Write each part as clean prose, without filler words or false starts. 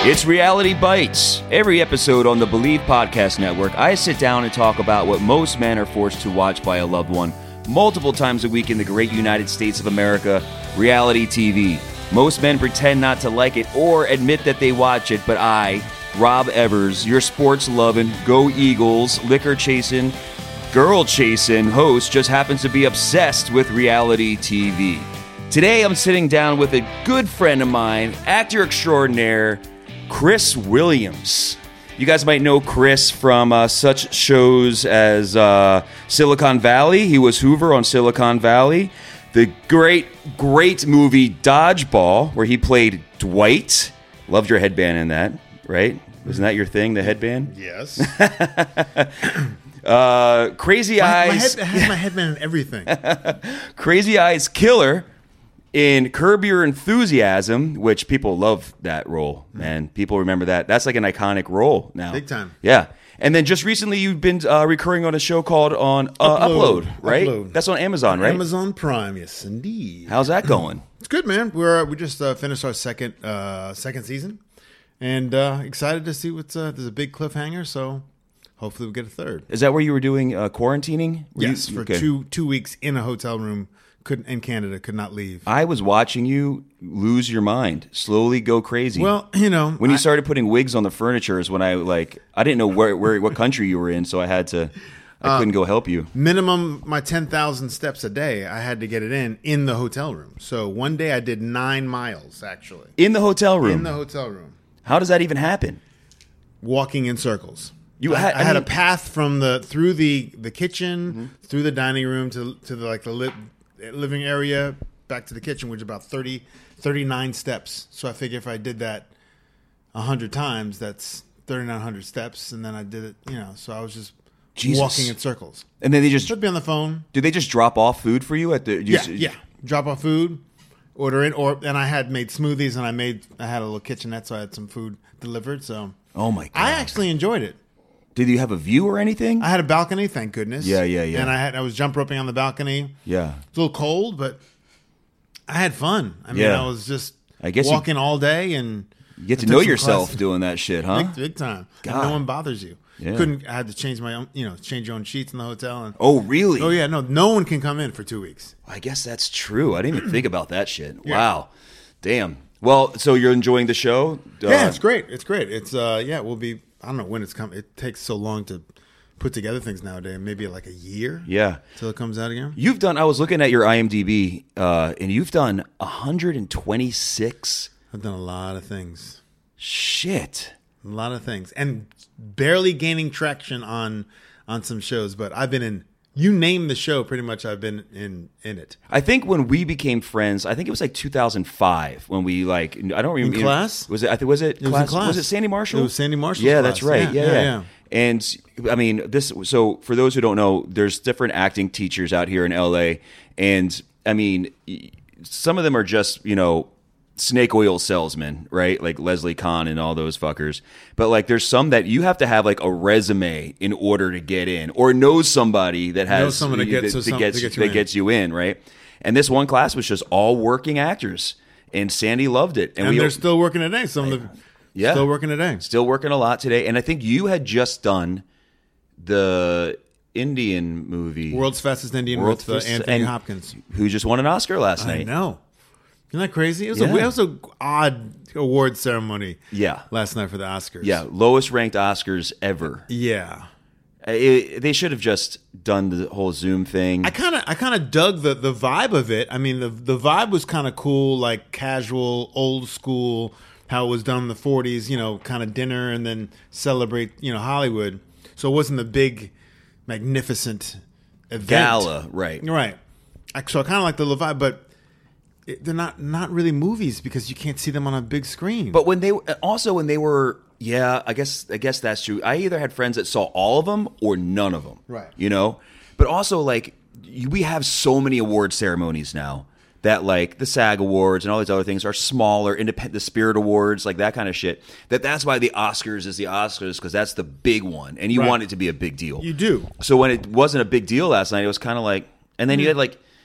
It's Reality Bites. Every episode on the Believe Podcast Network, I sit down and talk about what most men are forced to watch by a loved one multiple times a week in the great United States of America, reality TV. Most men pretend not to like it or admit that they watch it, but I, Rob Evers, your sports-loving, go Eagles, liquor-chasing, girl-chasing host, just happens to be obsessed with reality TV. Today, I'm sitting down with a good friend of mine, actor extraordinaire, Chris Williams. You guys might know Chris from such shows as Silicon Valley. He was Hoover on Silicon Valley. The great movie Dodgeball, where he played Dwight. Loved your headband in that, right? Wasn't that your thing, the headband? Yes. Crazy Eyes. I had my headband in everything. Crazy Eyes Killer in Curb Your Enthusiasm, which people love that role, man. People remember that. That's like an iconic role now. Big time. Yeah. And then just recently you've been recurring on a show called Upload, right? Upload. That's on Amazon, right? Amazon Prime, yes, indeed. How's that going? It's good, man. We just finished our second season, and excited to see what's. There's a big cliffhanger, so hopefully we get a third. Is that where you were doing quarantining? Yes, for 2 weeks in a hotel room. In Canada, could not leave. I was watching you lose your mind, slowly go crazy. Well, when you started putting wigs on the furniture is when I didn't know what country you were in, so I couldn't go help you. Minimum my 10,000 steps a day, I had to get it in the hotel room. So one day I did 9 miles actually. In the hotel room. In the hotel room. How does that even happen? Walking in circles. I had a path from through the kitchen, through the dining room to the living area, back to the kitchen, which is about 39 steps. So I figure if I did that 100 times, that's 3,900 steps, and then I did it, so I was just walking in circles. And then they just should be on the phone. Do they just drop off food for you at the? Yeah. Drop off food, order in, and I had made smoothies, and I had a little kitchenette, so I had some food delivered. So oh my god, I actually enjoyed it. Did you have a view or anything? I had a balcony, thank goodness. Yeah. And I was jump roping on the balcony. Yeah. It's a little cold, but I had fun. I mean, I was just walking all day and you get to know yourself doing that shit, huh? Big time. God. And no one bothers you. Yeah. I had to change my own, change your own sheets in the hotel. And, oh, really? Oh, yeah. No one can come in for 2 weeks. I guess that's true. I didn't even think about that shit. Yeah. Wow. Damn. Well, so you're enjoying the show? Yeah, it's great. It's great. It's, we'll be, I don't know when it's coming. It takes so long to put together things nowadays. Maybe like a year. Yeah. Till it comes out again. I was looking at your IMDb, and you've done 126. I've done a lot of things. Shit. A lot of things. And barely gaining traction on some shows, but I've been in, you name the show, pretty much I've been in it. I think when we became friends, I think it was like 2005 when we I don't remember. In class? Was it class? In class. Was it Sandy Marshall? It was Sandy Marshall's Yeah, class. that's right. Yeah. And I mean, so for those who don't know, there's different acting teachers out here in LA. And I mean, some of them are just, snake oil salesmen, right? Like Leslie Kahn and all those fuckers. But there's some that you have to have a resume in order to get in, or know somebody that has someone that gets you in, right? And this one class was just all working actors, and Sandy loved it. And they're still working today. Some of them still working today. Still working a lot today. And I think you had just done the Indian movie, World's Fastest Indian, with Anthony Hopkins, who just won an Oscar last night. I know. Isn't that crazy? It was an odd award ceremony. Yeah, last night for the Oscars. Yeah, lowest ranked Oscars ever. Yeah, they should have just done the whole Zoom thing. I kind of dug the vibe of it. I mean, the vibe was kind of cool, like casual, old school, how it was done in the 40s. Kind of dinner and then celebrate, Hollywood. So it wasn't the big, magnificent event. Gala, right? Right. So I kind of like the vibe, but they're not really movies because you can't see them on a big screen. But when they were, I guess that's true. I either had friends that saw all of them or none of them. Right. But also we have so many award ceremonies now that the SAG Awards and all these other things are smaller, independent, the Spirit Awards, that kind of shit. That's why the Oscars is the Oscars, because that's the big one, and you want it to be a big deal. You do. So when it wasn't a big deal last night, it was kind of and then you had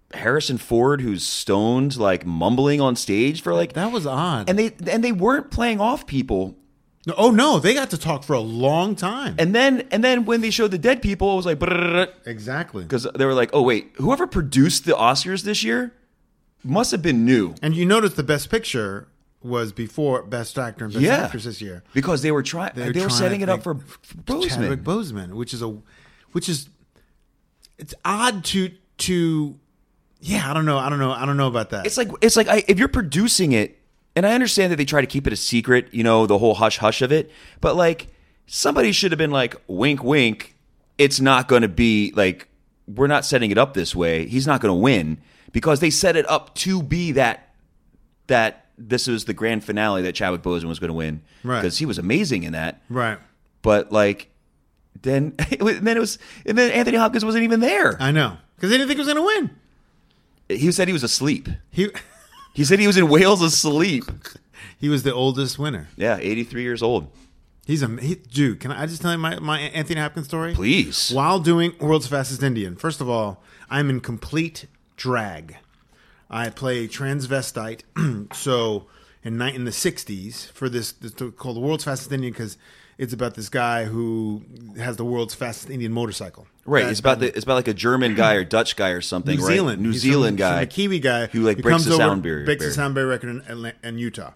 Harrison Ford who's stoned, like mumbling on stage for like That was odd. and they weren't playing off people. Oh no, they got to talk for a long time. And then when they showed the dead people, it was like Exactly. because they were like, oh wait, whoever produced the Oscars this year must have been new. And you notice the Best Picture was before Best Actor and Best Actress this year. Because they were trying. They were setting it up for Boseman. Chadwick Boseman, which is it's odd to yeah, I don't know about that. It's like if you're producing it, and I understand that they try to keep it a secret, you know, the whole hush hush of it, but like somebody should have been like, wink wink, it's not going to be like, we're not setting it up this way. He's not going to win, because they set it up to be that this was the grand finale that Chadwick Boseman was going to win, right? Because he was amazing in that, right? But like then Anthony Hopkins wasn't even there. I know, because they didn't think he was going to win. He said he was asleep. He said he was in Wales asleep. He was the oldest winner. Yeah, 83 years old. Dude, can I just tell you my Anthony Hopkins story? Please. While doing World's Fastest Indian, first of all, I'm in complete drag. I play transvestite. So in the 60s, for this called the World's Fastest Indian, because it's about this guy who has the world's fastest Indian motorcycle. Right. It's about like a German guy or Dutch guy or something. New Zealand. New Zealand guy. A Kiwi guy who like breaks the sound barrier. Breaks the sound barrier record in Utah.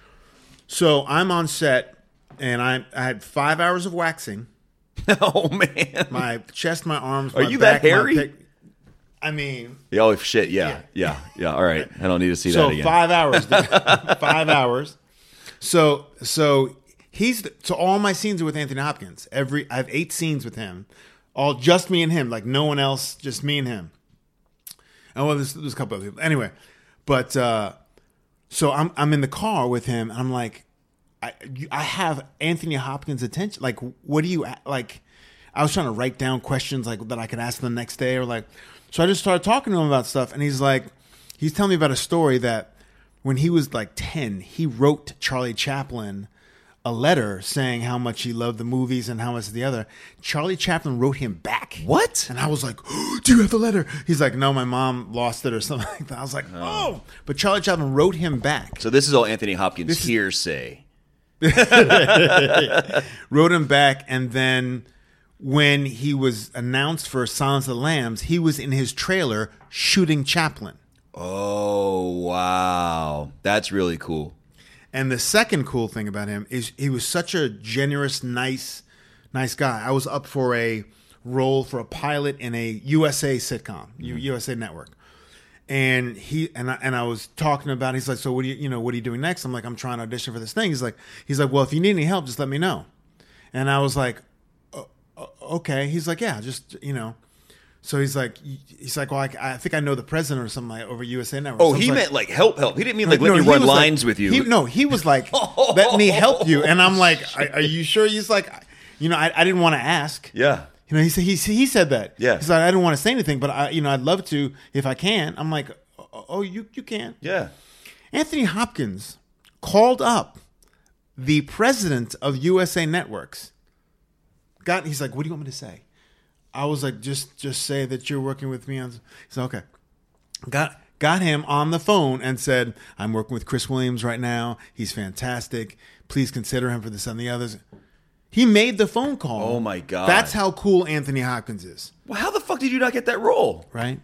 So I'm on set, and I had 5 hours of waxing. Oh man. My chest, my arms. Are my you back, that hairy? I mean. Oh shit! Yeah. All right. I don't need to see that again. So 5 hours. 5 hours. So all my scenes are with Anthony Hopkins. I have 8 scenes with him, all just me and him, like no one else, just me and him. And well, there's a couple of people anyway, but so I'm in the car with him, and I'm like, I have Anthony Hopkins' attention. Like, what do you like? I was trying to write down questions like that I could ask him the next day, or like, so I just started talking to him about stuff, and he's telling me about a story that when he was like 10, he wrote Charlie Chaplin a letter saying how much he loved the movies and how much the other. Charlie Chaplin wrote him back. What? And I was like, oh, do you have the letter? He's like, no, my mom lost it or something like that. I was like, oh. But Charlie Chaplin wrote him back. So this is all Anthony Hopkins hearsay. Wrote him back, and then when he was announced for Silence of the Lambs, he was in his trailer shooting Chaplin. Oh, wow. That's really cool. And the second cool thing about him is he was such a generous, nice guy. I was up for a role for a pilot in a USA sitcom, USA Network. And I was talking about, he's like, so what are you doing next? I'm like, I'm trying to audition for this thing. He's like, well, if you need any help, just let me know. And I was like, okay. He's like, yeah, just, So he's like, well, I think I know the president or something like over USA Network. Oh, so he meant like help. He didn't mean like let me run lines with you. He was like, let me help you. And I'm like, are you sure? He's like, I didn't want to ask. Yeah. He said that. Yeah. He's like, I didn't want to say anything, but I'd love to if I can. I'm like, oh, you can. Yeah. Anthony Hopkins called up the president of USA Networks. He's like, what do you want me to say? I was like, just say that you're working with me on. He said, okay. Got him on the phone and said, I'm working with Chris Williams right now. He's fantastic. Please consider him for this and the others. He made the phone call. Oh my God. That's how cool Anthony Hopkins is. Well, how the fuck did you not get that role? Right?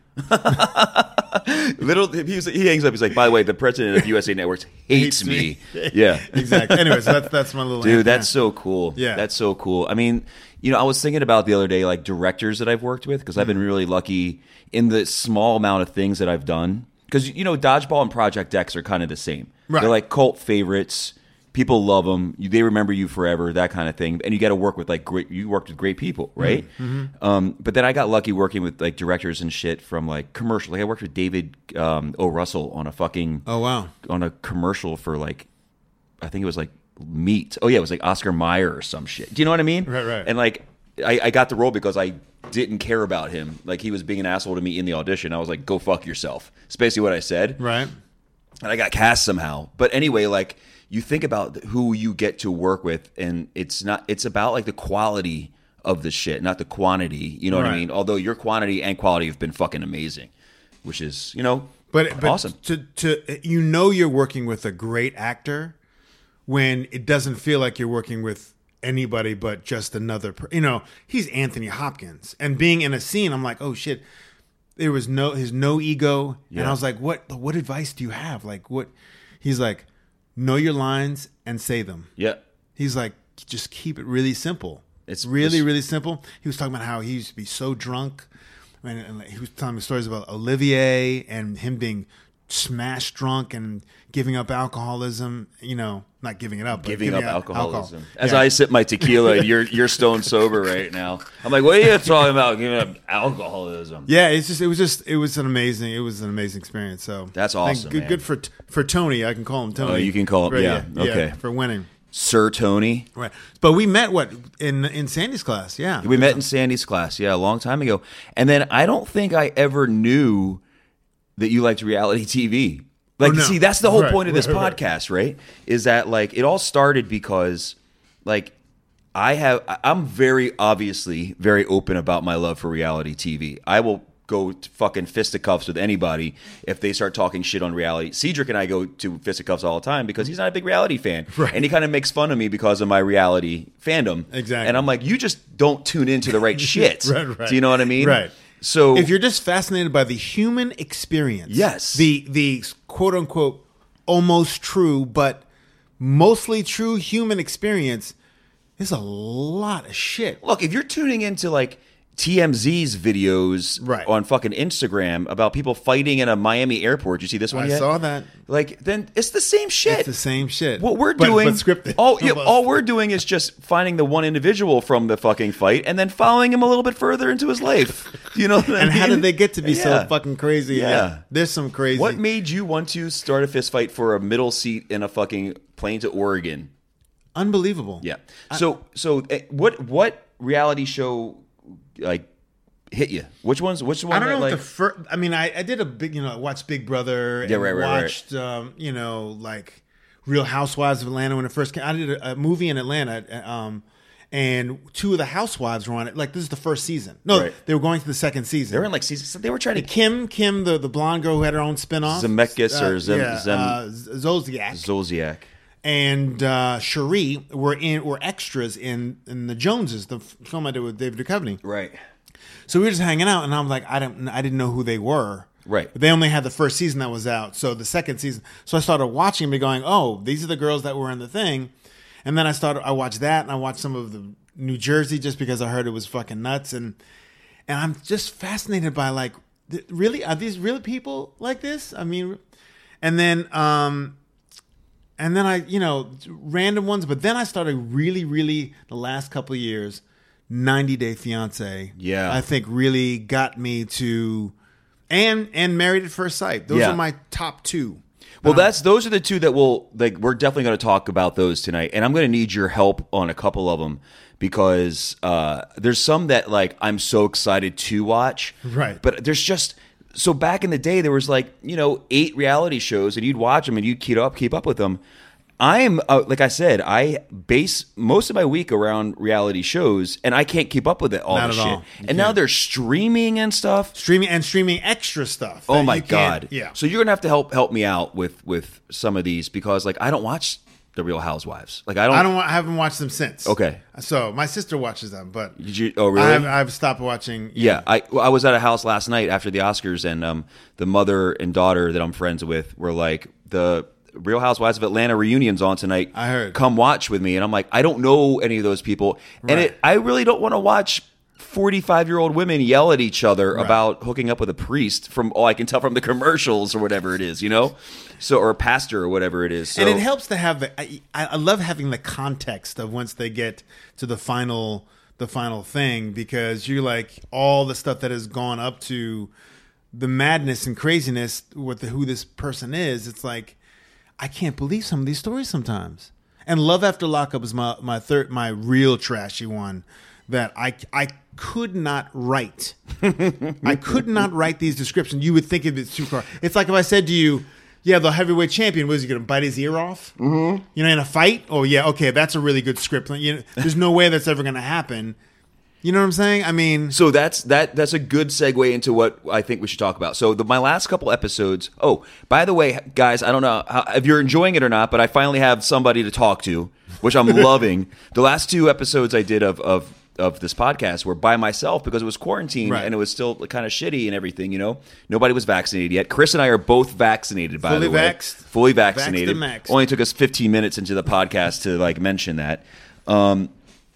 He hangs up. He's like, by the way, the president of USA Networks hates me. Yeah. Exactly. Anyways, that's my little dude. That's so cool. Yeah. That's so cool. I mean, I was thinking about the other day, like directors that I've worked with, because I've been really lucky in the small amount of things that I've done. Because, Dodgeball and Project X are kind of the same. Right. They're like cult favorites. People love them. They remember you forever, that kind of thing. And you got to work with you worked with great people, right? Mm-hmm. But then I got lucky working with like directors and shit from like commercial. Like I worked with David O. Russell on on a commercial for like, I think it was like meat. Oh yeah, it was like Oscar Mayer or some shit. Do you know what I mean? Right. And like I got the role because I didn't care about him. Like he was being an asshole to me in the audition. I was like, go fuck yourself. It's basically what I said. Right. And I got cast somehow. But anyway, like you think about who you get to work with, and it's about like the quality of the shit, not the quantity. You know what I mean? Although your quantity and quality have been fucking amazing. which is But awesome. You're working with a great actor when it doesn't feel like you're working with anybody but just another. He's Anthony Hopkins, and being in a scene, I'm like, oh shit. There was no ego, and I was like, what advice do you have? Like what? He's like, know your lines and say them. Yeah. He's like, just keep it really simple. It's really simple. He was talking about how he used to be so drunk. And he was telling me stories about Olivier and him being smashed drunk and giving up alcoholism. Not giving it up, but giving up alcoholism. Alcohol. As I sip my tequila, you're stone sober right now. I'm like, what are you talking about? Giving up alcoholism? Yeah, it was an amazing experience. So that's awesome. Good for Tony. I can call him Tony. Oh, you can call him. Yeah. Okay. For winning. Sir Tony. Right. But we met in Sandy's class, yeah. We met in Sandy's class, yeah, a long time ago. And then I don't think I ever knew that you liked reality TV. Like, no. See, that's the whole point of this podcast, right? Is that like it all started because like I'm very obviously very open about my love for reality TV. I will go to fucking fisticuffs with anybody if they start talking shit on reality. Cedric and I go to fisticuffs all the time because he's not a big reality fan. Right. And he kind of makes fun of me because of my reality fandom. Exactly. And I'm like, you just don't tune into the right shit. Right. Do you know what I mean? Right. So if you're just fascinated by the human experience, yes, the quote unquote almost true but mostly true human experience, there's a lot of shit. Look, if you're tuning into like TMZ's videos right. on fucking Instagram about people fighting in a Miami airport. You see this one yet? I saw that. Like, then it's the same shit. It's the same shit. What we're doing, but scripted. All we're doing is just finding the one individual from the fucking fight and then following him a little bit further into his life. You know what I mean? How did they get to be so fucking crazy? Yeah. There's some crazy. What made you want to start a fist fight for a middle seat in a fucking plane to Oregon? Unbelievable. Yeah. So what reality show like hit you? Which one? I don't know. Like, the first. I mean, I did a big. I watched Big Brother. And watched. Like Real Housewives of Atlanta when it first came. I did a movie in Atlanta. And two of the housewives were on it. Like, this is the first season. No, they were going to the second season. They were in like season. They were trying to Kim, the blonde girl who had her own spinoff. Zemeckis or Zolciak. And Cherie were extras in the Joneses, the film I did with David Duchovny. Right. So we were just hanging out, and I'm like, I didn't know who they were. Right. They only had the first season that was out, so the second season. So I started watching and going, oh, these are the girls that were in the thing. And then I watched that, and I watched some of the New Jersey just because I heard it was fucking nuts, and I'm just fascinated by like, really, are these real people like this? I mean, and then I, random ones, but then I started really the last couple of years, 90 Day Fiance. Yeah, I think really got me to, and Married at First Sight. Those are my top two. Well, those are the two that we're definitely going to talk about those tonight, and I'm going to need your help on a couple of them because there's some that like I'm so excited to watch, right? But there's just so back in the day there was like 8 reality shows, and you'd watch them and you'd keep up with them. I'm like I said, I base most of my week around reality shows, and I can't keep up with it all. Not the at shit. all. And now they're streaming and stuff. Streaming extra stuff. Oh my god! Yeah. So you're gonna have to help me out with some of these because like I don't watch the Real Housewives. Like I haven't watched them since. Okay. So my sister watches them, but did you? Oh really? I've stopped watching. Yeah. I was at a house last night after the Oscars, and the mother and daughter that I'm friends with were like the Real Housewives of Atlanta reunions on tonight. I heard. Come watch with me. And I'm like, I don't know any of those people. Right. And I really don't want to watch 45-year-old women yell at each other about hooking up with a priest from all I can tell from the commercials or whatever it is, So, or a pastor or whatever it is. So, and it helps to have I love having the context of once they get to the final thing, because you're like all the stuff that has gone up to the madness and craziness with who this person is. It's like, I can't believe some of these stories sometimes. And Love After Lockup is my real trashy one that I could not write. I could not write these descriptions. You would think it's too far. It's like if I said to you, yeah, the heavyweight champion, was he going to bite his ear off? Mm-hmm. In a fight? Oh, yeah, okay, that's a really good script. There's no way that's ever going to happen. You know what I'm saying? I mean, So that's a good segue into what I think we should talk about. So my last couple episodes. Oh, by the way, guys, I don't know if you're enjoying it or not, but I finally have somebody to talk to, which I'm loving. The last 2 episodes I did of this podcast were by myself because it was quarantine and it was still kind of shitty and everything. You know, nobody was vaccinated yet. Chris and I are both vaccinated, by the way. Fully vaccinated. Only took us 15 minutes into the podcast to like mention that. The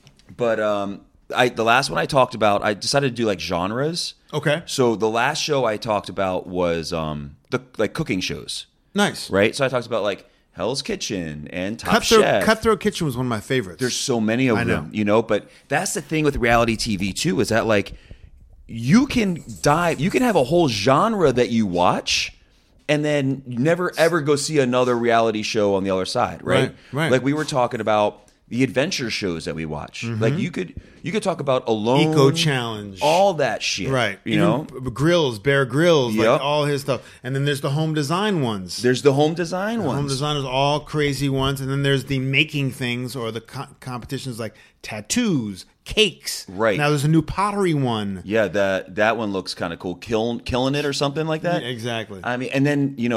last one I talked about, I decided to do like genres. Okay. So the last show I talked about was the like cooking shows. Nice. Right? So I talked about like Hell's Kitchen and Top Chef. Cutthroat Kitchen was one of my favorites. There's so many of them, you know, but that's the thing with reality TV too, is that like you can have a whole genre that you watch and then you never ever go see another reality show on the other side, right? Right. Like we were talking about the adventure shows that we watch. Like you could talk about Alone, Eco Challenge, all that shit. Right. You know, Bear Grylls, Yep. like all his stuff. And then there's the home design ones. There's the home design ones. Home design is all crazy ones. And then there's the making things or the competitions like tattoos, cakes. Right. Now there's a new pottery one. Yeah, that one looks kind of cool. Killing it or something like that. Yeah, exactly. I mean, and then you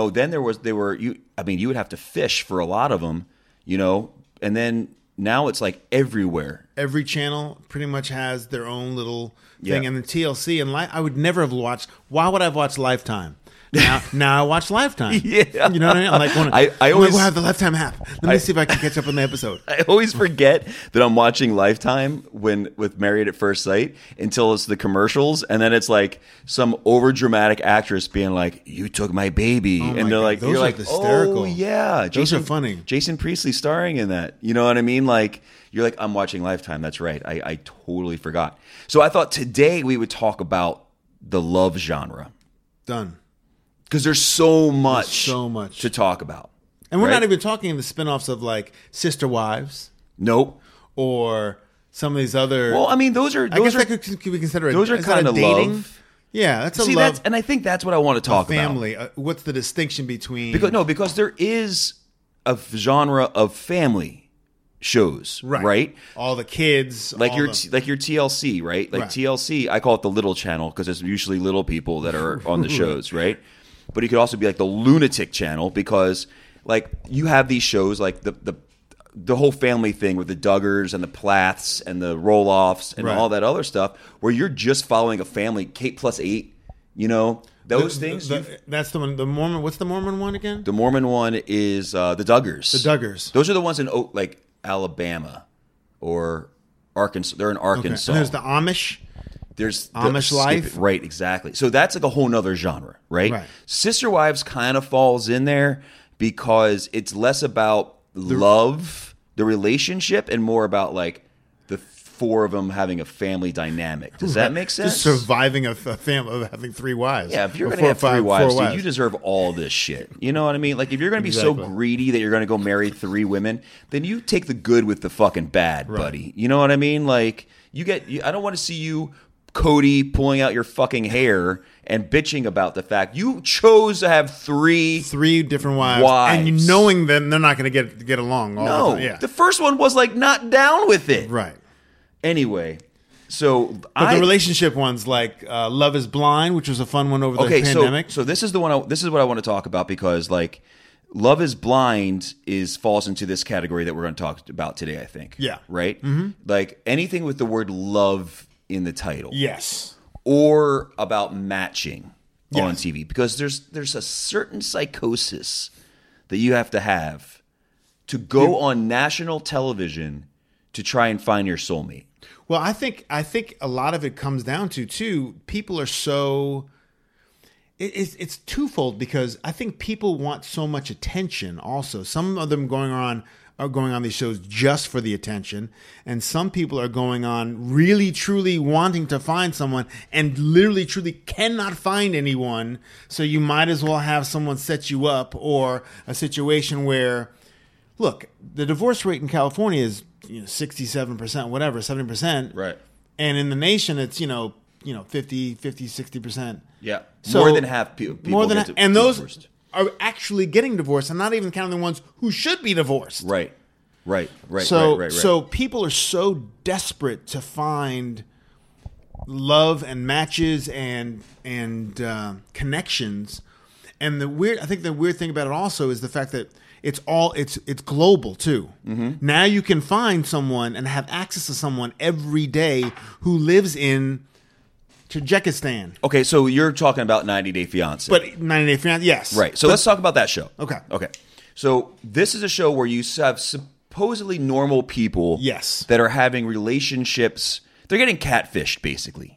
would have to fish for a lot of them, you know, and then now it's like everywhere. Every channel pretty much has their own little thing. Yeah. And the TLC and I would never have watched. Why would I have watched Lifetime? Now I watch Lifetime. Yeah. You know what I mean? I'm like, I always have the Lifetime app. Let me see if I can catch up on the episode. I always forget that I'm watching Lifetime with Married at First Sight until it's the commercials, and then it's like some overdramatic actress being like, "You took my baby," Oh my and they're God, like, those "You're are like, hysterical. oh yeah, Those are funny. Jason Priestley starring in that. You know what I mean? Like, you're like, I'm watching Lifetime. That's right. I totally forgot. So I thought today we would talk about the love genre. Done. Because there's so much to talk about. And we're not even talking the spinoffs of like Sister Wives. Nope. Or some of these other. Well, I mean, those are. I guess that could be considered. Those are kind of dating. love. Yeah, that's a love. And I think that's what I want to talk family. about. What's the distinction between? Because there is a genre of family shows, right? All the kids, like your TLC, right? Like TLC, I call it the little channel because it's usually little people that are on the shows, right? But it could also be like the lunatic channel because like you have these shows like the whole family thing with the Duggars and the Plaths and the Roloffs and all that other stuff where you're just following a family, Kate plus 8, you know, those things. That's the one. The Mormon. What's the Mormon one again? The Mormon one is the Duggars. The Duggars. Those are the ones in like Alabama or Arkansas. They're in Arkansas. Okay. And there's the Amish. There's Amish life. Right, exactly. So that's like a whole nother genre, right? Sister Wives kind of falls in there because it's less about love, the relationship, and more about like the 4 of them having a family dynamic. Does that make sense? Just surviving a family of having 3 wives. Yeah, if you're going to have 3 wives, dude, you deserve all this shit. You know what I mean? Like if you're going to be so greedy that you're going to go marry 3 women, then you take the good with the fucking bad, buddy. You know what I mean? Like I don't want to see you, Cody, pulling out your fucking hair and bitching about the fact you chose to have 3 different wives. And knowing them they're not going to get along all the time. Yeah. The first one was like not down with it. Right. Anyway, so the relationship ones like Love Is Blind, which was a fun one over the pandemic. So this is the one. This is what I want to talk about because like Love Is Blind falls into this category that we're going to talk about today. I think. Yeah. Right. Mm-hmm. Like anything with the word love in the title. Yes. Or about matching on TV because there's a certain psychosis that you have to go on national television to try and find your soulmate. Well, I think a lot of it comes down to too. People are so. It's twofold because I think people want so much attention. Also, some of them are going on these shows just for the attention, and some people are going on really truly wanting to find someone and literally truly cannot find anyone. So you might as well have someone set you up, or a situation where, look, the divorce rate in California is 67%, whatever, 70%. Right. And in the nation, it's 50, 60%. Yeah. So more than half people. And those divorced are actually getting divorced, and not even counting the ones who should be divorced. Right. So people are so desperate to find love and matches and connections. And I think the weird thing about it also is the fact that it's global too. Mm-hmm. Now you can find someone and have access to someone every day who lives in Tajikistan. Okay, so you're talking about 90 Day Fiancé. But 90 Day Fiancé, yes. Right. So let's talk about that show. Okay. So this is a show where you have supposedly normal people that are having relationships. They're getting catfished, basically.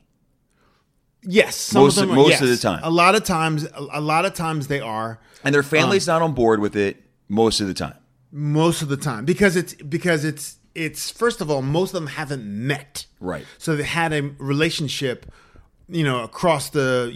Yes. Most of the time. A lot of times they are. And their family's not on board with it most of the time. Most of the time. Because it's first of all, most of them haven't met. Right. So they had a relationship, across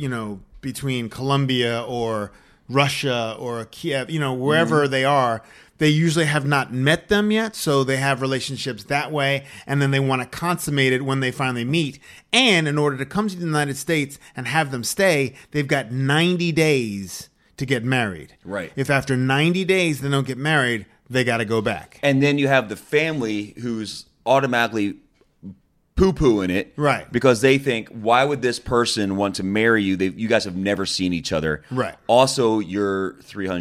between Colombia or Russia or Kiev, wherever they are. They usually have not met them yet, so they have relationships that way, and then they want to consummate it when they finally meet. And in order to come to the United States and have them stay, they've got 90 days to get married. Right. If after 90 days they don't get married, they got to go back. And then you have the family who's automatically poo-pooing it. Right. Because they think, why would this person want to marry you? You guys have never seen each other. Right. Also, you're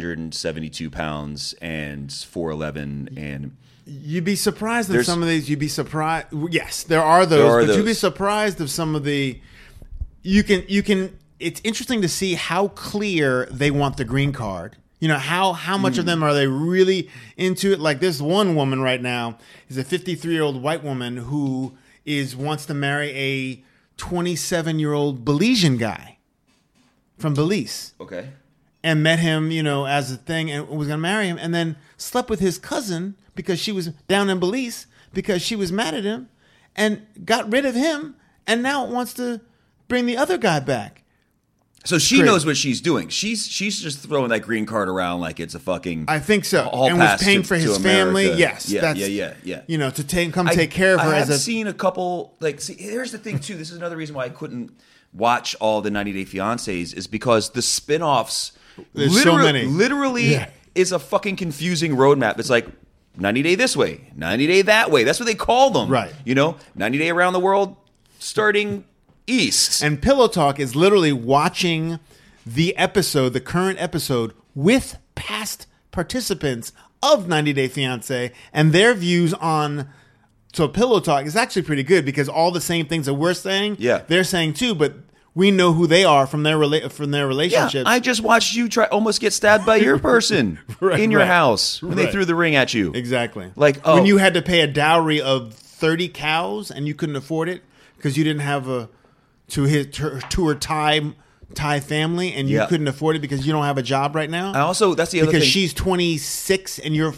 372 pounds and 4'11", and you'd be surprised at some of these. You'd be surprised. Yes, there are those, but you'd be surprised of some of the. You can. It's interesting to see how clear they want the green card. How much of them are they really into it? Like this one woman right now is a 53-year-old white woman who wants to marry a 27-year-old Belizean guy from Belize. Okay. And met him, as a thing, and was going to marry him, and then slept with his cousin because she was down in Belize because she was mad at him, and got rid of him, and now wants to bring the other guy back. So she knows what she's doing. She's just throwing that green card around like it's a fucking. I think so. And was paying for his family. Yes. Yeah. To take care of her. I've seen a couple. Here's the thing too. This is another reason why I couldn't watch all the 90 Day Fiancés is because the spinoffs. There's so many. Literally is a fucking confusing roadmap. It's like 90 Day this way, 90 Day that way. That's what they call them. Right. 90 Day around the world, starting east. And Pillow Talk is literally watching the current episode, with past participants of 90 Day Fiancé and their views on. So Pillow Talk is actually pretty good because all the same things that we're saying, they're saying too, but we know who they are from their relationships. Yeah, I just watched you almost get stabbed by your person in your house when they threw the ring at you. Exactly. When you had to pay a dowry of 30 cows and you couldn't afford it because you didn't have to her Thai family, and you couldn't afford it because you don't have a job right now. And also, that's the other thing. Because she's 26 and you're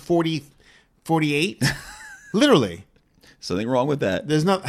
48. Literally. Something wrong with that. There's not.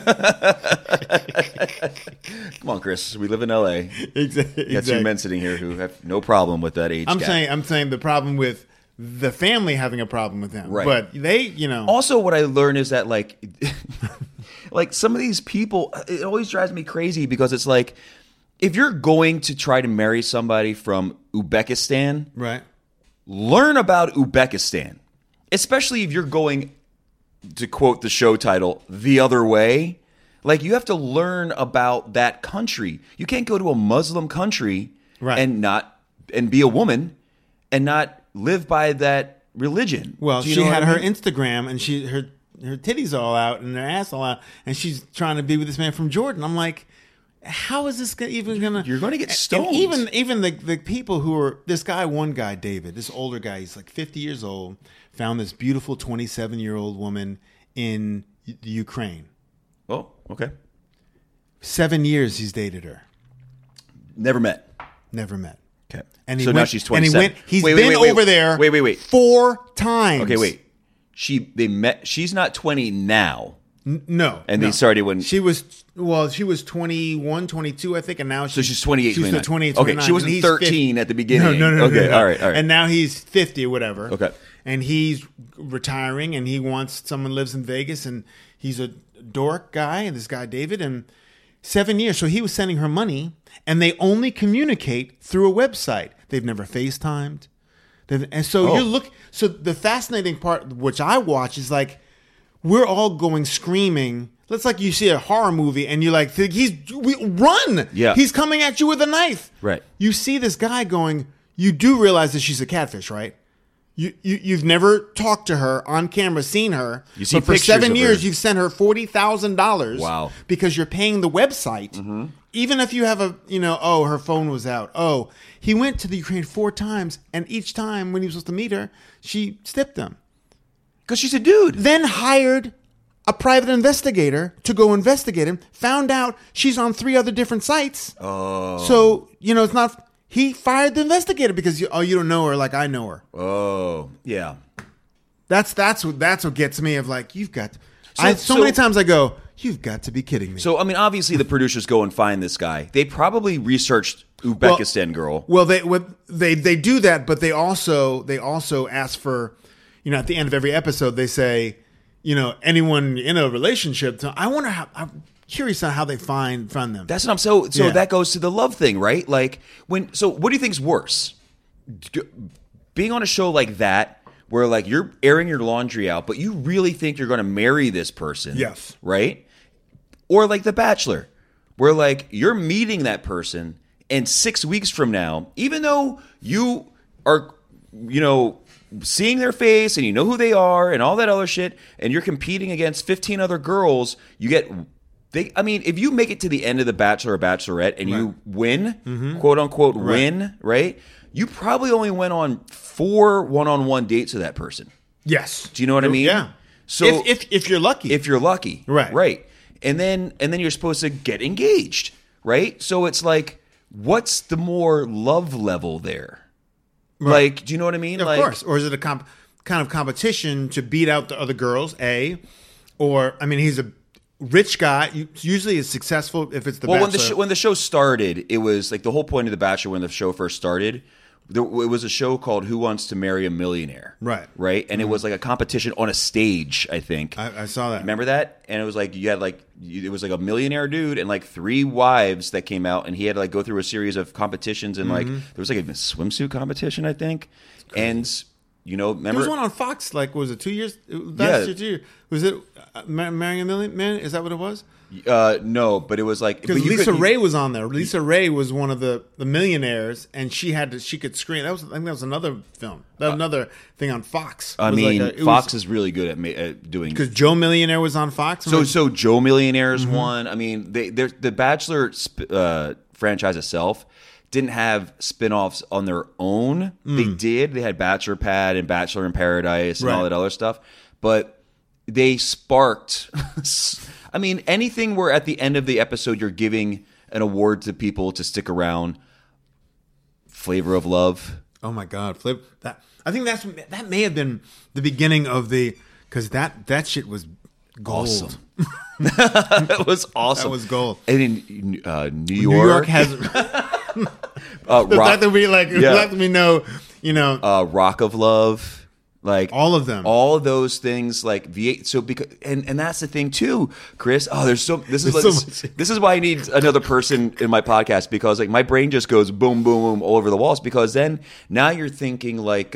Come on, Chris. We live in L.A. Exactly. You got two men sitting here who have no problem with that age gap. I'm saying the problem with the family having a problem with them. Right. But they, Also, what I learned is that, some of these people, it always drives me crazy because it's like, if you're going to try to marry somebody from Uzbekistan, right, learn about Uzbekistan, especially if you're going, to quote the show title, the other way. You have to learn about that country. You can't go to a Muslim country and be a woman and not live by that religion. Well, she had her Instagram and her titties all out and her ass all out, and she's trying to be with this man from Jordan. I'm like, how is this even gonna? You're going to get stoned. And even the people who are one guy, David, this older guy, he's like 50 years old, found this beautiful 27-year-old woman in the Ukraine. Oh, okay. 7 years he's dated her. Never met. Okay. And now she's 27. And he's been over there. Wait. 4 times. Okay, wait. They met. She's not 20 now. No. And they started when she was 21, 22, I think, and now she's 28. She's 28, 29. Okay, she wasn't 13 at the beginning. No. Okay, all right. And now he's 50 or whatever. Okay. And he's retiring, and he wants someone lives in Vegas, and he's a dork guy, and this guy David, and 7 years. So he was sending her money, and they only communicate through a website. They've never FaceTimed. And so So the fascinating part, which I watch, is we're all going screaming Let's like you see a horror movie and you're like, run. Yeah. He's coming at you with a knife. Right. You see this guy going, you do realize that she's a catfish, right? You've never talked to her on camera, seen her. You see but for pictures 7 of years, her. you've sent her $40,000. Wow. Because you're paying the website. Mm-hmm. Even if you have her phone was out. Oh, he went to the Ukraine 4 times, and each time when he was supposed to meet her, she stiffed him. Because she's a dude. Then hired a private investigator to go investigate him. Found out she's on 3 other different sites. Oh. So it's not. He fired the investigator because you don't know her like I know her. Oh, yeah. That's what gets me. Of like you've got. So Many times I go, you've got to be kidding me. So I mean, obviously the producers go and find this guy. They probably researched Uzbekistan girl. Well, they do that, but they also ask for, at the end of every episode they say, anyone in a relationship. I wonder how. I'm curious on how they find them. That's what I'm so Yeah. that goes to the love thing, right? Like what do you think's worse? Being on a show like that where like you're airing your laundry out, but you really think you're going to marry this person. Yes. Right? Or like The Bachelor, where like you're meeting that person and 6 weeks from now, even though you are, seeing their face and you know who they are and all that other shit, and you're competing against 15 other girls, if you make it to the end of The Bachelor or Bachelorette and you win, quote unquote win, right? You probably only went on 4 one-on-one dates with that person. Yes. Do you know what I mean? Yeah. So if you're lucky. If you're lucky. Right. Right. And then you're supposed to get engaged, right? So it's like, what's the more love level there? Right. Like, do you know what I mean? Of course. Or is it a kind of competition to beat out the other girls, A? Or, he's a rich guy. Usually is successful if it's the Bachelor. When the show started, it was like the whole point of The Bachelor when the show first started, it was a show called Who Wants to Marry a Millionaire? Right. Right? And it was like a competition on a stage, I think. I saw that. Remember that? And it was like it was like a millionaire dude and like 3 wives that came out, and he had to like go through a series of competitions, and like there was like a swimsuit competition, I think. And remember there was one on Fox. Like, was it 2 years? Last year, 2 years. Was it Marrying a Million Man? Is that what it was? No, but it was like because Lisa Ray was on there. Lisa Ray was one of the millionaires, and she could scream. I think that was another film. That was another thing on Fox. Fox is really good at doing, because Joe Millionaire was on Fox. So Joe Millionaire's one. I mean, the Bachelor franchise itself didn't have spinoffs on their own. They did. They had Bachelor Pad and Bachelor in Paradise and all that other stuff, but they sparked. Anything where at the end of the episode you're giving an award to people to stick around. Flavor of Love. Oh my God, I think that may have been the beginning of because that shit was gold. Awesome. It was awesome. That was gold. And in New New York has the fact that we know, Rock of Love. Like all of them, all of those things, like V8. So because and that's the thing too, Chris. Oh, this is why I need another person in my podcast, because like my brain just goes boom, boom, boom all over the walls. Because then now you're thinking like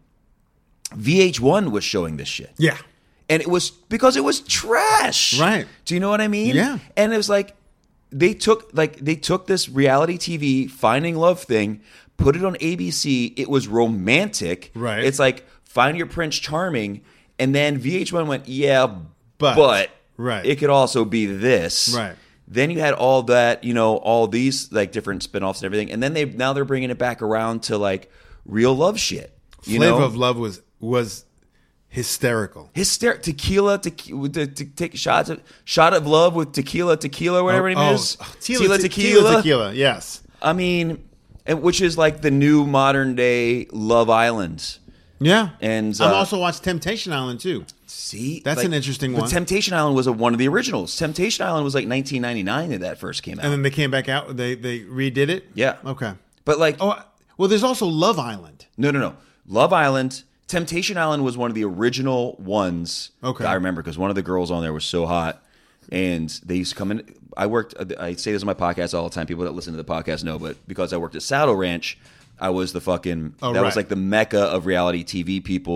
VH1 was showing this shit, yeah, and it was because it was trash, right? Do you know what I mean? Yeah, and it was like they took this reality TV Finding Love thing, put it on ABC. It was romantic, right? It's like Find Your Prince Charming, and then VH1 went, yeah, but right. It could also be this. Right. Then you had all that, all these like different spinoffs and everything, and then they're bringing it back around to like real love shit. Flavor of Love was hysterical. Tequila, to take a shot of love with tequila, whatever it is. Tequila. Yes. Which is like the new modern day Love Island. Yeah, and I've also watched Temptation Island too. See, that's an interesting one. But Temptation Island was one of the originals. Temptation Island was like 1999 when that first came out, and then they came back out. They redid it. Yeah. Okay. But like, there's also Love Island. No. Love Island. Temptation Island was one of the original ones. Okay. I remember because one of the girls on there was so hot, and they used to come in. I say this on my podcast all the time. People that listen to the podcast know, but because I worked at Saddle Ranch, I was the fucking was like the mecca of reality TV people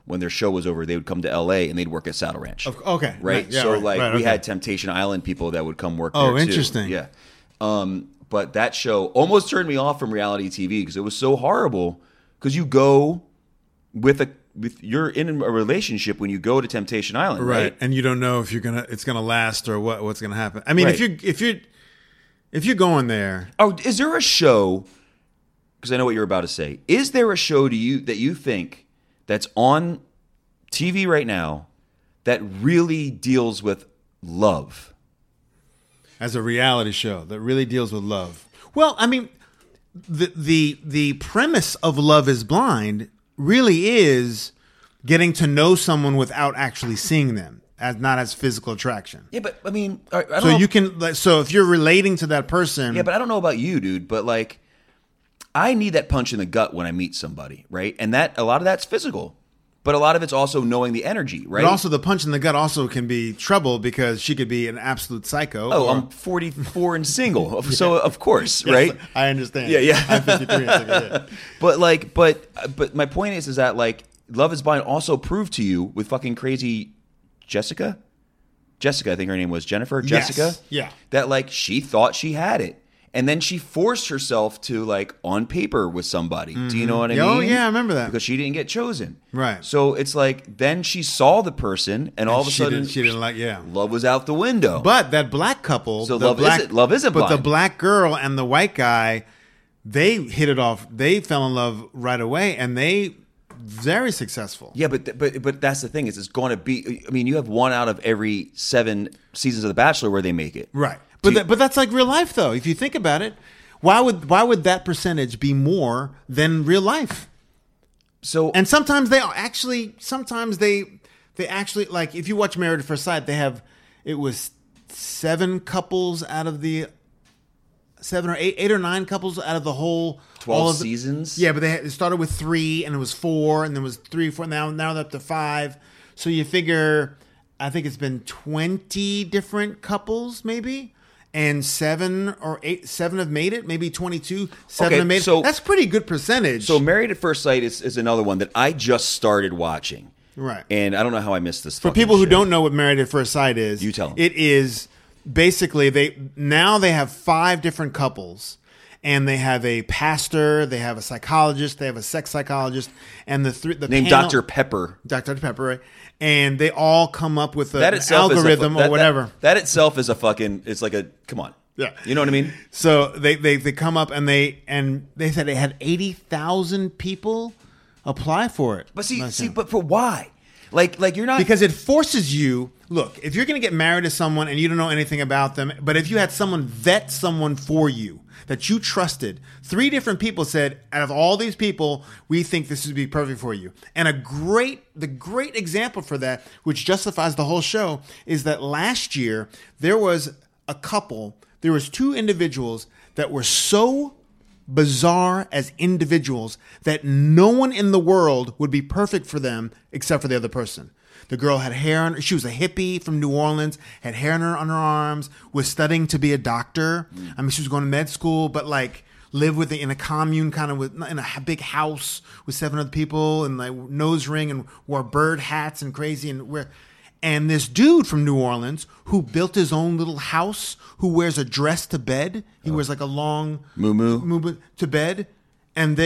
when their show was over, they would come to LA and they'd work at Saddle Ranch. Okay. Right. Yeah, so right, we okay. had Temptation Island people that would come work there too. Interesting. Yeah. But that show almost turned me off from reality TV because it was so horrible. Because you go you're in a relationship when you go to Temptation Island, right? And you don't know if it's gonna last or what's gonna happen. I mean, Right. if you're going there, Oh, is there a show? Because I know what you're about to say. Is there a show that you think that's on TV right now that really deals with love? as a reality show that really deals with love. Well, I mean, the premise of Love Is Blind really is getting to know someone without actually seeing them, not as physical attraction. Yeah, but I mean, I don't So know. you can, so if you're relating to that person, Yeah, but I don't know about you, dude. But like, I need that punch in the gut when I meet somebody, right? And a lot of that's physical, but a lot of it's also knowing the energy, right? but also the punch in the gut also can be trouble because she could be an absolute psycho. Oh, or- I'm 44 and single, so of course, right? I understand. Yeah. I'm 53. Yeah. But like, but my point is that like, Love Is Blind also proved to you with fucking crazy Jessica, I think her name was Jennifer. Yes. Jessica, Yeah. that like she thought she had it, and then she forced herself to like on paper with somebody. Do you know what I mean? Oh, yeah, I remember that. Because she didn't get chosen. Right. So it's like then she saw the person, and all of a sudden she didn't like, yeah. love was out the window. But that black couple, So the love isn't but the blind. black girl and the white guy, they hit it off. They fell in love right away, and they very successful. Yeah, but that's the thing is it's going to be. I mean, you have 1 out of every 7 seasons of The Bachelor where they make it. Right. But that's like real life, though. If you think about it, why would that percentage be more than real life? So And sometimes they actually like if you watch Married at First Sight, it was 7 couples out of the 7 or 8 or 9 couples out of the whole 12 seasons. Yeah, but it started with 3 and it was 4 and then it was 3, 4. Now they're up to 5. So you figure, I think it's been 20 different couples maybe. And 7 have made it, maybe 22. 7 Okay, have made so- it. That's pretty good percentage. So Married at First Sight is another one that I just started watching. Right. And I don't know how I missed this. For people who don't know what Married at First Sight is, You tell 'em. It is basically they have 5 different couples, and they have a pastor, they have a psychologist, they have a sex psychologist, and the named panel, Dr. Pepper. Dr. Pepper, right? And they all come up with That an itself algorithm or whatever. That itself is a fucking. It's like a come on. Yeah. You know what I mean? So they come up and they said they had 80,000 people apply for it. But but for why? Like you're not Because it forces you. Look, if you're going to get married to someone and you don't know anything about them, but if you had someone vet someone for you that you trusted, 3 different people said, out of all these people, we think this would be perfect for you. And the great example for that, which justifies the whole show, is that last year there was a couple. There was 2 individuals that were so bizarre as individuals that no one in the world would be perfect for them except for the other person. The girl had hair on her. She was a hippie from New Orleans, had hair on her arms, was studying to be a doctor. I mean, she was going to med school, but like lived in a commune kind of in a big house with 7 other people and like nose ring and wore bird hats and crazy and this dude from New Orleans who built his own little house, who wears a dress to bed. He wears like a long Moo-moo to bed, and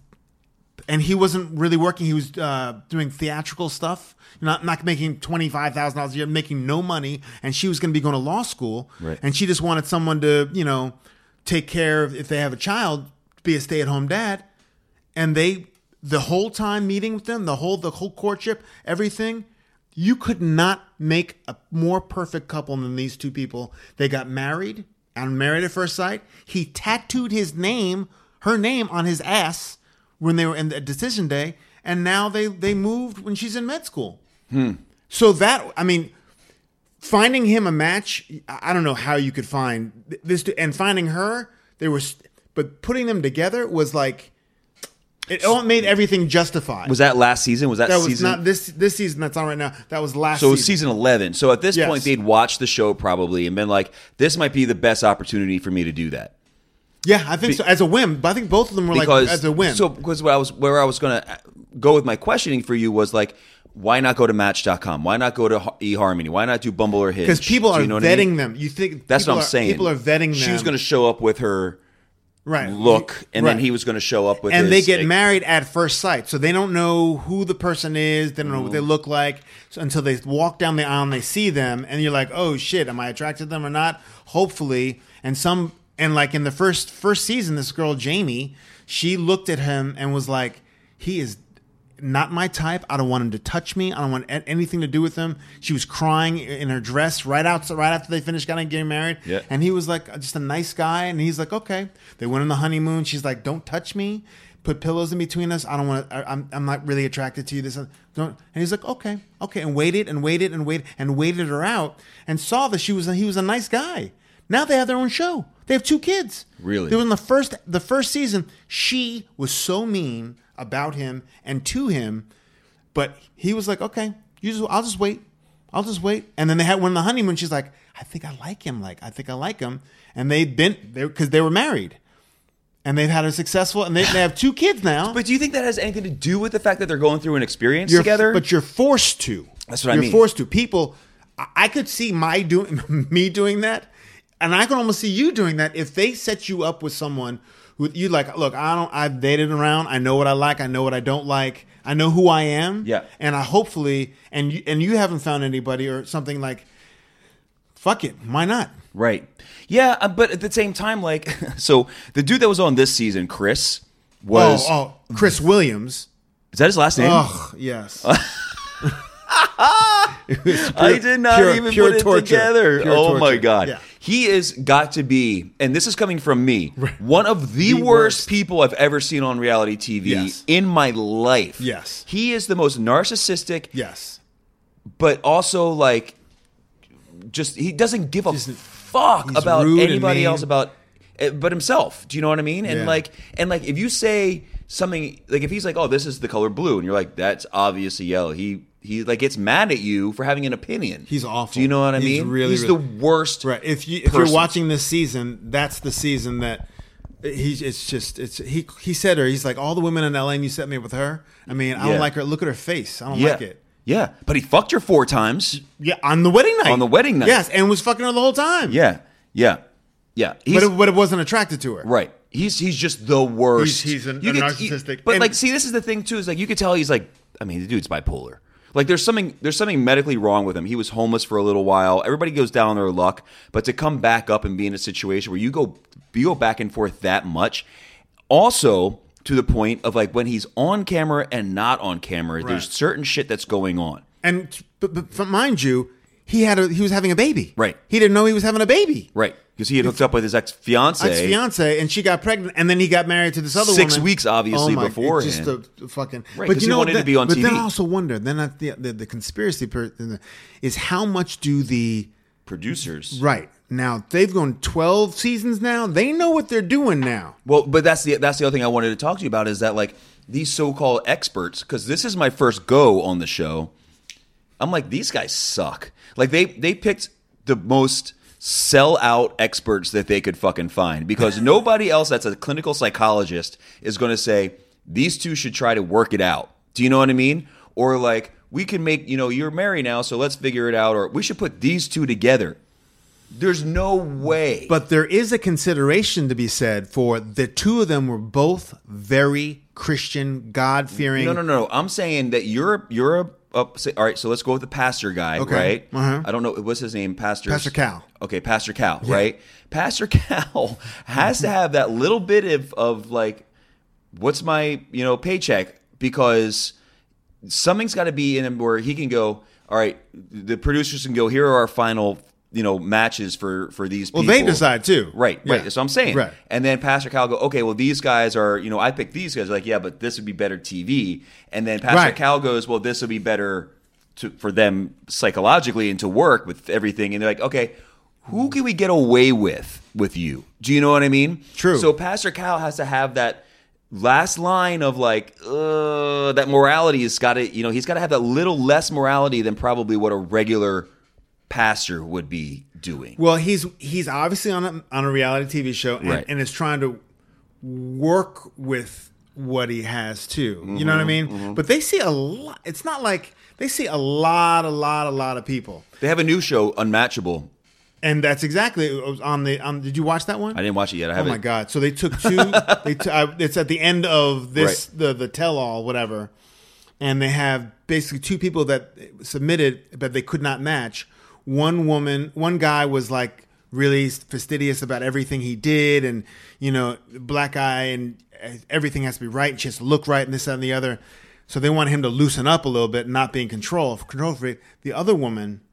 he wasn't really working. He was doing theatrical stuff, not making $25,000 a year, making no money. And she was going to be going to law school, Right. and she just wanted someone to, take care of if they have a child, be a stay-at-home dad. And the whole time meeting with them, the whole courtship, everything. You could not make a more perfect couple than these 2 people. They got married and Married at First Sight. He tattooed her name on his ass when they were in the decision day, and now they moved when she's in med school. So finding him a match, I don't know how you could find this, and finding her, but putting them together was like, it all made everything justified. Was that last season? Was that was season? not this season that's on right now. That was last So it was season. season 11. So at this Yes. point, they'd watched the show probably and been like, "This might be the best opportunity for me to do that." Yeah, I think so. As a whim. But I think both of them were like as a whim. So because where I was going to go with my questioning for you was like, why not go to Match.com? Why not go to eHarmony? Why not do Bumble or Hinge? Because people are Do you know what vetting I mean? them. You think That's what I'm saying. People are vetting them. She was going to show up with her right. look, and then Right. he was going to show up with and his... they get married at first sight, so they don't know who the person is. They don't know what they look like until they walk down the aisle and they see them, and you're like, "Oh shit, am I attracted to them or not?" Hopefully, and like in the first season, this girl Jamie, she looked at him and was like, "He is not my type. I don't want him to touch me. I don't want anything to do with him." She was crying in her dress right after they finished getting married. Yeah. And he was like just a nice guy. And he's like, okay. They went on the honeymoon. She's like, don't touch me. Put pillows in between us. I don't want to, I'm not really attracted to you. Don't. And he's like, okay. And waited her out and saw that he was a nice guy. Now they have their own show. They have 2 kids. Really? They were in the first season. She was so mean about him and to him, but he was like, okay, I'll just wait. And then they went on the honeymoon. She's like, I think I like him. And because they were married, and they've had a successful, and they have 2 kids now. But do you think that has anything to do with the fact that they're going through an experience together? But you're forced to. That's what I mean. You're forced to. People, I could see me doing that, and I can almost see you doing that if they set you up with someone who you like. Look, I've dated around. I know what I like. I know what I don't like. I know who I am. Yeah. And I hopefully, and you haven't found anybody or something like, fuck it. Why not? Right. Yeah, but at the same time, like, so the dude that was on this season, Chris, was... Chris Williams. Is that his last name? Oh, yes. I did not even put it together. Oh, my God. Yeah. He is got to be, and this is coming from me, one of the worst people I've ever seen on reality TV in my life. Yes. He is the most narcissistic. Yes. But also, like, just, he doesn't give a fuck about anybody else but himself. Do you know what I mean? And like if you say something, like if he's like, oh, this is the color blue, and you're like, that's obviously yellow. He like gets mad at you for having an opinion. He's awful. Do you know what I mean? He's the worst. Right. If you're watching this season, that's the season that he said her. He's like, all the women in LA, and you set me up with her. I mean, I don't like her. Look at her face. I don't like it. Yeah, but he fucked her 4 times. Yeah, on the wedding night. On the wedding night. Yes, and was fucking her the whole time. Yeah. But it wasn't attracted to her. Right. He's just the worst. He's a narcissistic. But like, see, this is the thing too. Is like you could tell he's like. I mean, the dude's bipolar. Like there's something medically wrong with him. He was homeless for a little while. Everybody goes down on their luck, but to come back up and be in a situation where you go back and forth that much, also to the point of like when he's on camera and not on camera, there's certain shit that's going on. And but mind you, he was having a baby. Right. He didn't know he was having a baby. Right. Because he had hooked up with his ex-fiance. And she got pregnant, and then he got married to this other woman. 6 weeks, obviously, beforehand. Just a fucking... Right, because he wanted to be on TV. But then I also wonder, the conspiracy is how much do the... producers. Right. Now, they've gone 12 seasons now. They know what they're doing now. Well, but that's the other thing I wanted to talk to you about is that, like, these so-called experts, because this is my first go on the show, I'm like, these guys suck. Like, they picked the most sell-out experts that they could fucking find because nobody else that's a clinical psychologist is going to say, these two should try to work it out. Do you know what I mean? Or, like, we can make, you're married now, so let's figure it out. Or we should put these two together. There's no way. But there is a consideration to be said for the two of them were both very Christian, God-fearing. No. I'm saying that you're all right, so let's go with the pastor guy, right? Uh-huh. I don't know. What's his name? Pastor Cal. Okay, Pastor Cal, right? Pastor Cal has to have that little bit of like, what's my, paycheck? Because something's got to be in him where he can go, all right, the producers can go, here are our final matches for these people. Well, they decide too. Right. That's what I'm saying. Right. And then Pastor Cal go, okay, well, these guys are, I picked these guys. Like, yeah, but this would be better TV. And then Pastor Cal goes, well, this would be better for them psychologically and to work with everything. And they're like, okay, who can we get away with you? Do you know what I mean? True. So Pastor Cal has to have that last line of like, that morality has got to, he's got to have that little less morality than probably what a regular pastor would be doing. Well, he's obviously on a reality TV show and is trying to work with what he has too. You know what I mean? But they see a lot. It's not like they see a lot of people. They have a new show, Unmatchable. And that's exactly it was on the. Did you watch that one? I didn't watch it yet. I haven't. Oh my god! So they took two. It's at the end of this the tell all whatever, and they have basically two people that submitted, but they could not match. One guy was like really fastidious about everything he did, and black guy, and everything has to be right, and she has to look right, and this that, and the other. So they want him to loosen up a little bit, and not be in control freak. The other woman,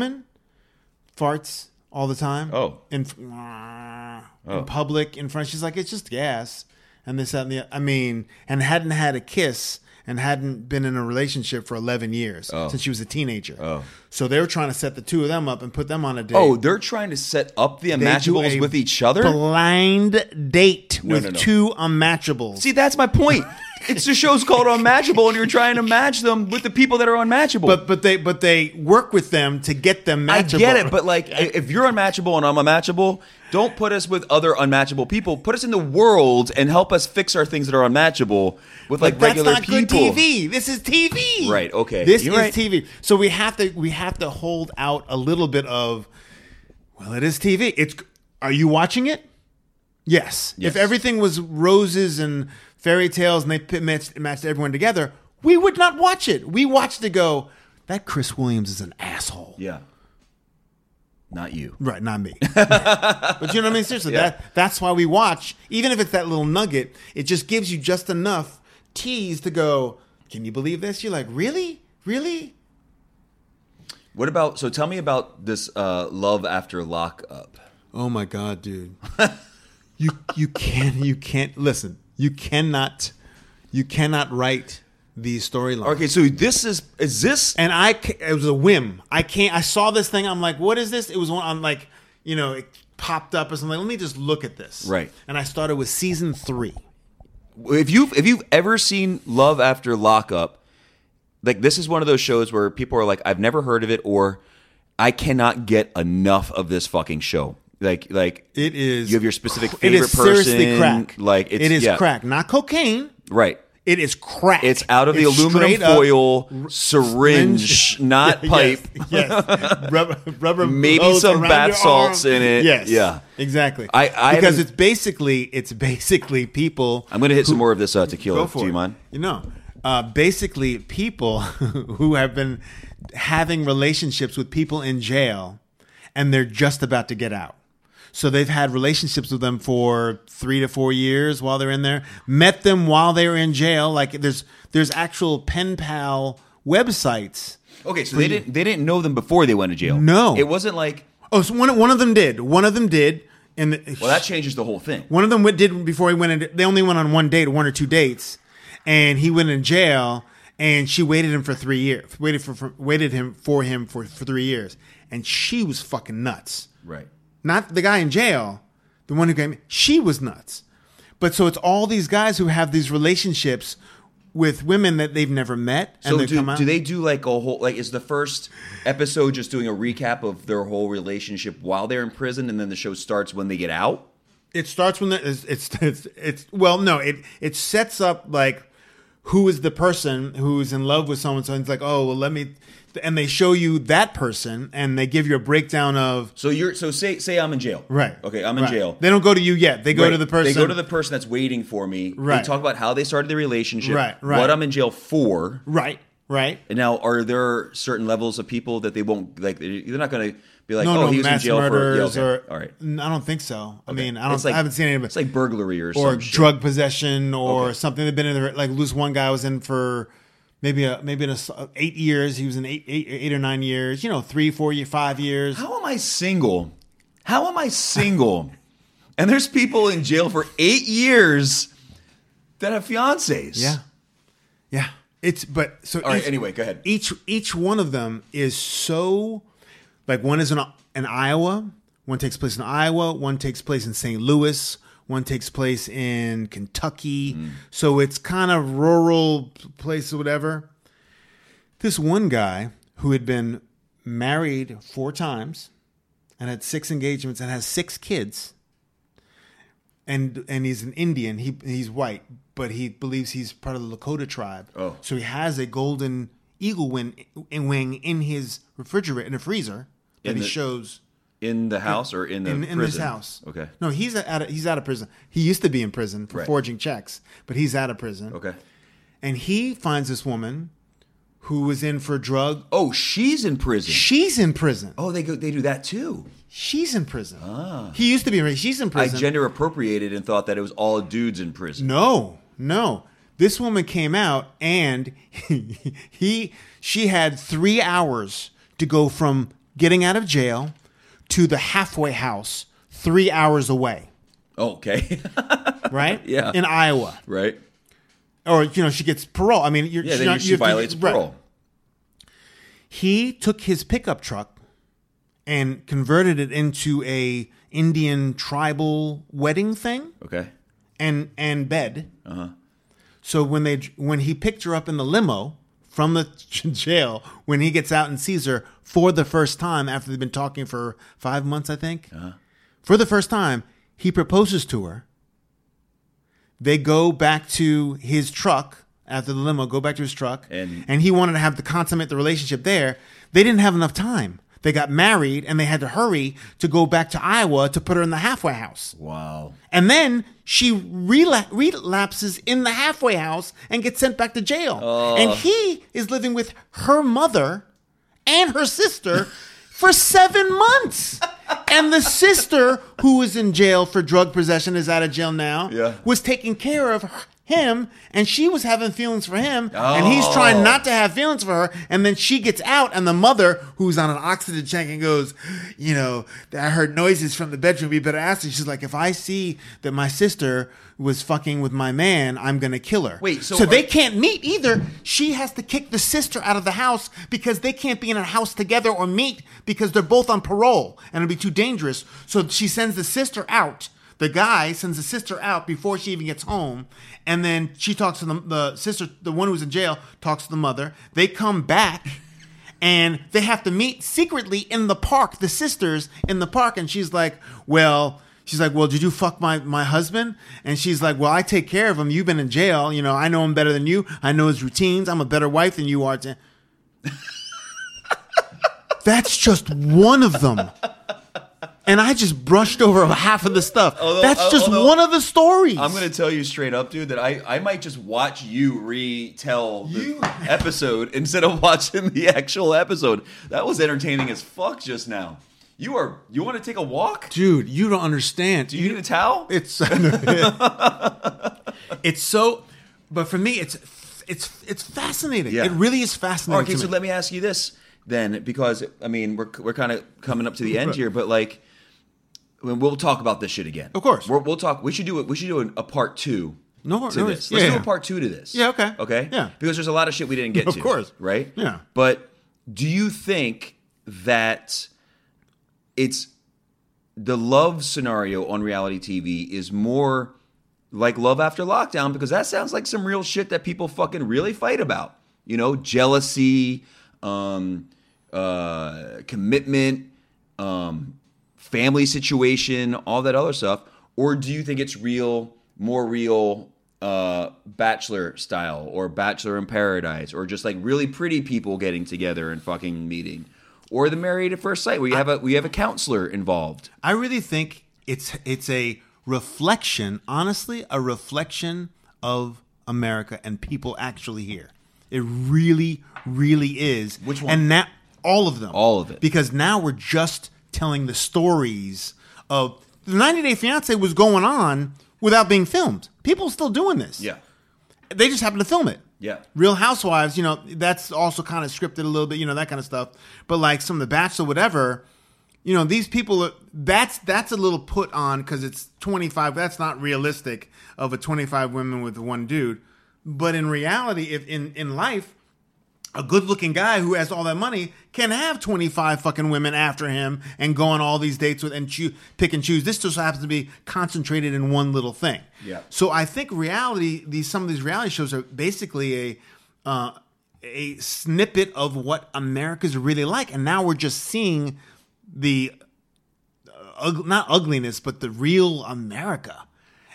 farts all the time. In public, in front. She's like, it's just gas. And this, that, and the and hadn't had a kiss and hadn't been in a relationship for 11 years since she was a teenager. So they were trying to set the two of them up and put them on a date. They're trying to set up the Unmatchables with each other? Blind date with two Unmatchables. See, that's my point. It's the show's called Unmatchable, and you're trying to match them with the people that are unmatchable. But they work with them to get them matchable. I get it, but like if you're unmatchable and I'm unmatchable, don't put us with other unmatchable people. Put us in the world and help us fix our things that are unmatchable with like regular people. That's not good TV. This is TV. Right. Okay. This is TV. So we have to hold out a little bit of. Well, it is TV. Are you watching it? Yes. If everything was roses and fairy tales and they matched everyone together, we would not watch it. We watched it go, that Chris Williams is an asshole. Yeah. Not you. Right, not me. But you know what I mean? Seriously, that's why we watch. Even if it's that little nugget, it just gives you just enough tease to go, can you believe this? You're like, really? Really? What about, so tell me about this Love After Lockup. Oh my God, dude. You can't, listen. You cannot write these storylines. Okay, so is this? And it was a whim. I saw this thing. I'm like, what is this? It was one. I'm like, it popped up or something. Let me just look at this. Right. And I started with season 3. If you've ever seen Love After Lockup, like this is one of those shows where people are like, I've never heard of it, or I cannot get enough of this fucking show. Like it is. You have your specific favorite person. It is seriously crack. It is crack, not cocaine. Right. It is crack. It's out of the aluminum foil syringe, not pipe. Yes. Rubber. Maybe some bath salts in it. Yes. Yeah. Exactly. Because it's basically people. I'm going to hit some more of this tequila. Do you mind? Basically people who have been having relationships with people in jail, and they're just about to get out. So they've had relationships with them for 3 to 4 years while they're in there. Met them while they were in jail. Like there's actual pen pal websites. Okay, so they didn't know them before they went to jail. No, it wasn't like. Oh, so one of them did. One of them did. And well, that changes the whole thing. One of them did before he went in. They only went on one or two dates, and he went in jail. And she waited him for 3 years. Waited for him for 3 years, and she was fucking nuts. Right. Not the guy in jail, the one who came. She was nuts. But so it's all these guys who have these relationships with women that they've never met. And so do they do like a whole, like is the first episode just doing a recap of their whole relationship while they're in prison, and then the show starts when they get out? It starts when it sets up like who is the person who's in love with someone. So it's like, oh, well, and they show you that person, and they give you a breakdown of. So say I'm in jail, right? Okay, I'm in jail. They don't go to you yet. They go to the person. They go to the person that's waiting for me. Right. They talk about how they started the relationship. Right. What I'm in jail for. Right. And now, are there certain levels of people that they won't like? They're not going to be like, no, he was in jail murders for. All right. I don't think so. I mean, I haven't seen any of it. It's like burglary or drug possession or something. They've been in there. Like, one guy was in for maybe 8 years. He was in 8 or 9 years. 3, 4, 5 years. How am I single? And there's people in jail for 8 years that have fiancés. Yeah. All right. Anyway, go ahead. Each one of them is so, like, one is in Iowa. One takes place in Iowa. One takes place in St. Louis. One takes place in Kentucky. So it's kind of rural place or whatever. This one guy who had been married 4 times and had 6 engagements and has 6 kids. and he's an Indian. He's white, but he believes he's part of the Lakota tribe. Oh. So he has a golden eagle wing in his refrigerator, in a freezer that he shows. In the house or in the prison? In his house. Okay. No, he's out of prison. He used to be in prison for forging checks, but he's out of prison. Okay. And he finds this woman who was in for drug. Oh, she's in prison. She's in prison. Oh, they do that too. She's in prison. Ah. He used to be. She's in prison. I gender appropriated and thought that it was all dudes in prison. No. This woman came out and she had 3 hours to go from getting out of jail to the halfway house 3 hours away. Okay. Right? Yeah. In Iowa. Right. Or, she gets parole. I mean, she violates parole. Right. He took his pickup truck and converted it into a Indian tribal wedding thing. Okay. And bed. Uh-huh. So when he picked her up in the limo from the jail, when he gets out and sees her for the first time after they've been talking for 5 months, I think, for the first time, he proposes to her. They go back to his truck after the limo, go back to his truck, and he wanted to consummate the relationship there. They didn't have enough time. They got married, and they had to hurry to go back to Iowa to put her in the halfway house. Wow. And then she relapses in the halfway house and gets sent back to jail. Oh. And he is living with her mother and her sister for 7 months. And the sister, who was in jail for drug possession, is out of jail now, was taking care of him, and she was having feelings for him, and he's trying not to have feelings for her, and then she gets out, and the mother, who's on an oxygen tank, and goes, I heard noises from the bedroom, you better ask her. She's like, if I see that my sister was fucking with my man, I'm going to kill her. Wait, so they can't meet either. She has to kick the sister out of the house because they can't be in a house together or meet because they're both on parole, and it'll be too dangerous. So she sends the sister out. The guy sends the sister out before she even gets home, and then she talks to the sister, the one who's in jail, talks to the mother. They come back, and they have to meet secretly in the park, the sisters in the park, and she's like, well, did you fuck my husband? And she's like, well, I take care of him. You've been in jail. I know him better than you. I know his routines. I'm a better wife than you are. That's just one of them. And I just brushed over half of the stuff. That's just one of the stories. I'm going to tell you straight up, dude, that I might just watch you retell the episode instead of watching the actual episode. That was entertaining as fuck just now. You want to take a walk? Dude, you don't understand. Do you need a towel? It's so, but for me, it's fascinating. Yeah. It really is fascinating. Okay, so let me ask you this then, because I mean, we're kind of coming up to the end here, but like, we'll talk about this shit again. Of course, we'll talk. We should do a part 2. This. Let's do a part 2 to this. Yeah. Okay. Okay. Yeah. Because there's a lot of shit we didn't get to. Of course. Right. Yeah. But do you think that it's the love scenario on reality TV is more like Love After Lockdown? Because that sounds like some real shit that people fucking really fight about. Jealousy, commitment, family situation, all that other stuff. Or do you think it's more real Bachelor style or Bachelor in Paradise, or just like really pretty people getting together and fucking meeting? Or the Married at First Sight, where you have a counselor involved. I really think it's a reflection, honestly, a reflection of America and people actually here. It really, really is. Which one? And now all of them. All of it. Because now we're just telling the stories of the 90 Day Fiancé was going on without being filmed. People are still doing this. Yeah. They just happen to film it. Yeah. Real Housewives, that's also kind of scripted a little bit, that kind of stuff. But like some of The Bachelor, whatever, these people, that's a little put on because it's 25. That's not realistic of a 25 women with one dude. But in reality, if in life, a good-looking guy who has all that money can have 25 fucking women after him and go on all these dates with and pick and choose. This just happens to be concentrated in one little thing. Yeah. So I think some of these reality shows are basically a snippet of what America's really like, and now we're just seeing the not ugliness, but the real America.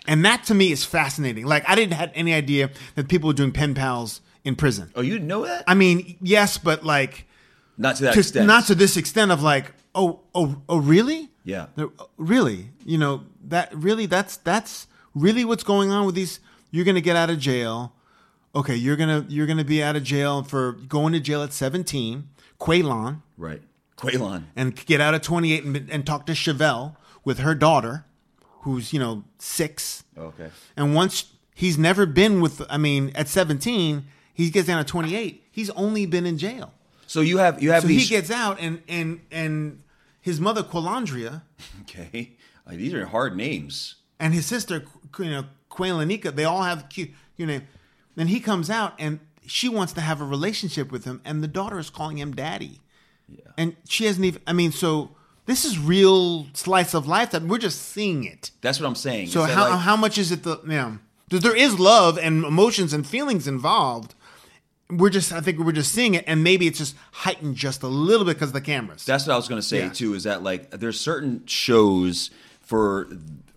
And that to me is fascinating. Like, I didn't have any idea that people were doing pen pals in prison. Oh, you didn't know that? I mean, yes, but like, not to that extent. Not to this extent of like, oh, really? Yeah. Really? You know, that's really what's going on with these. You're going to get out of jail. Okay, you're gonna be out of jail for going to jail at 17, Quaylon. Right. Quaylon. And get out at 28 and talk to Chevelle with her daughter, who's, 6. Okay. And once he's never been with, at 17, he gets down to 28. He's only been in jail. So you have so these. He gets out and his mother, Qualandria. Okay. These are hard names. And his sister, Quaylanika, they all have cute, Then he comes out and she wants to have a relationship with him, and the daughter is calling him daddy. Yeah. And she hasn't even, so this is real slice of life that we're just seeing it. That's what I'm saying. So how much is it there is love and emotions and feelings involved. I think we're just seeing it, and maybe it's just heightened just a little bit because of the cameras. That's what I was going to say too. Is that like there's certain shows for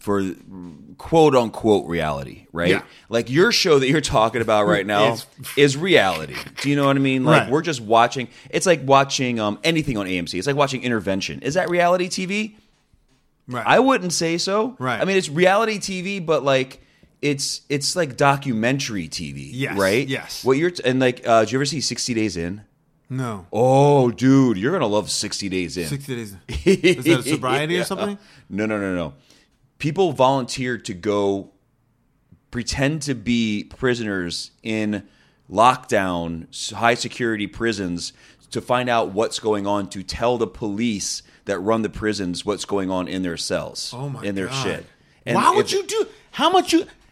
quote unquote reality, right? Yeah. Like your show that you're talking about right now is reality. Do you know what I mean? Like we're just watching. It's like watching anything on AMC. It's like watching Intervention. Is that reality TV? Right. I wouldn't say so. Right. I mean, it's reality TV, but like it's like documentary TV. Yes. Right. Yes. What you're and like, did you ever see 60 Days In? No. Oh, dude, you're gonna love 60 Days In. 60 Days In. Is that a sobriety or something? No. People volunteered to go pretend to be prisoners in lockdown, high security prisons to find out what's going on, to tell the police that run the prisons what's going on in their cells, in their shit. And why would you do? How much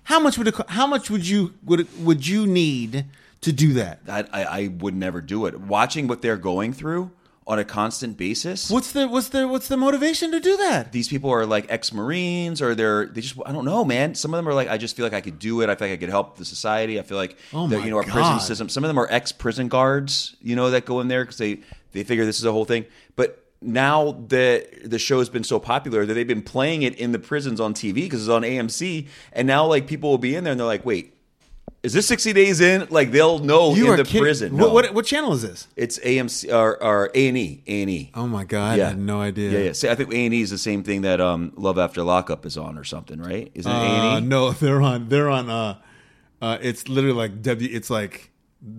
would you need to do that? I would never do it. Watching what they're going through on a constant basis. What's the motivation to do that? These people are like ex-Marines, or I don't know, man. Some of them are like, I just feel like I could do it. I feel like I could help the society. I feel like our prison system. Some of them are ex-prison guards, that go in there because they figure this is a whole thing. But now the show has been so popular that they've been playing it in the prisons on TV because it's on AMC, and now like people will be in there and they're like, wait, is this 60 Days In? Like they'll know in the prison. No. What channel is this? It's AMC or A&E. A&E. Oh my God, I had no idea. Yeah. See, I think A&E is the same thing that Love After Lockup is on or something, right? Isn't it A&E? No, they're on. It's literally like It's like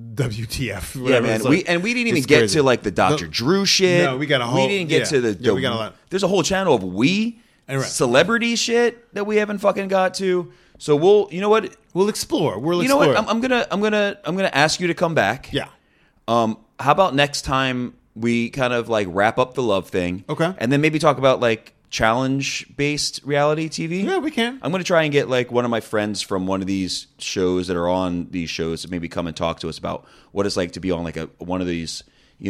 WTF. Yeah, man. We didn't even get to like the Dr. Drew shit. No, we got a whole. We didn't get to the. We got a lot. There's a whole channel of celebrity shit that we haven't fucking got to. So we'll explore. You know what? I'm gonna ask you to come back. Yeah. How about next time we kind of like wrap up the love thing? Okay. And then maybe talk about like challenge-based reality TV. Yeah, we can. I'm gonna try and get like one of my friends from one of these shows that are on these shows to maybe come and talk to us about what it's like to be on like one of these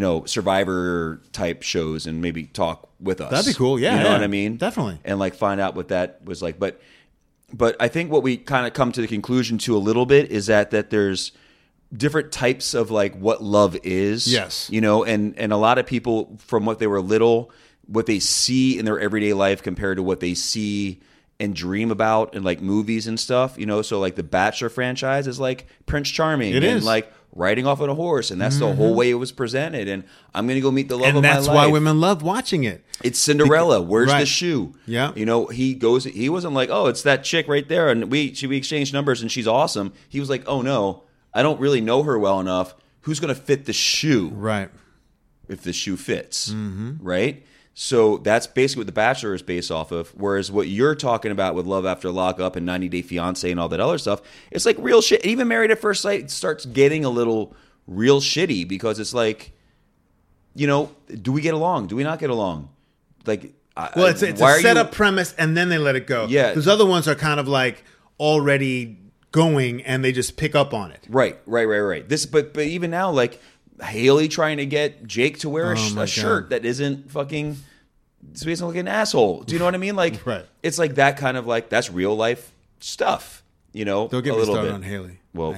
Survivor type shows and maybe talk with us. That'd be cool. Yeah. You know what I mean? Definitely. And like find out what that was like, But I think what we kind of come to the conclusion to a little bit is that there's different types of like what love is. Yes. And a lot of people from what they were little, what they see in their everyday life compared to what they see and dream about in like movies and stuff, So like the Bachelor franchise is like Prince Charming. It is. Like riding off on a horse, and that's the whole way it was presented. And I'm going to go meet the love of my life. And that's why women love watching it. It's Cinderella. Where's the shoe? Yeah. He wasn't like, oh, it's that chick right there, and we exchanged numbers, and she's awesome. He was like, oh no, I don't really know her well enough. Who's going to fit the shoe? Right. If the shoe fits. Right? So that's basically what The Bachelor is based off of. Whereas what you're talking about with Love After Lockup and 90 Day Fiancé and all that other stuff, it's like real shit. Even Married at First Sight starts getting a little real shitty because it's like, do we get along? Do we not get along? Like, it's a setup premise, and then they let it go. Yeah. Those other ones are kind of like already going, and they just pick up on it. Right. But even now, like Haley trying to get Jake to wear a shirt that isn't fucking, so he doesn't look like an asshole. Do you know what I mean? Like, It's like that kind of like, that's real life stuff. Don't get me started on Haley. Well,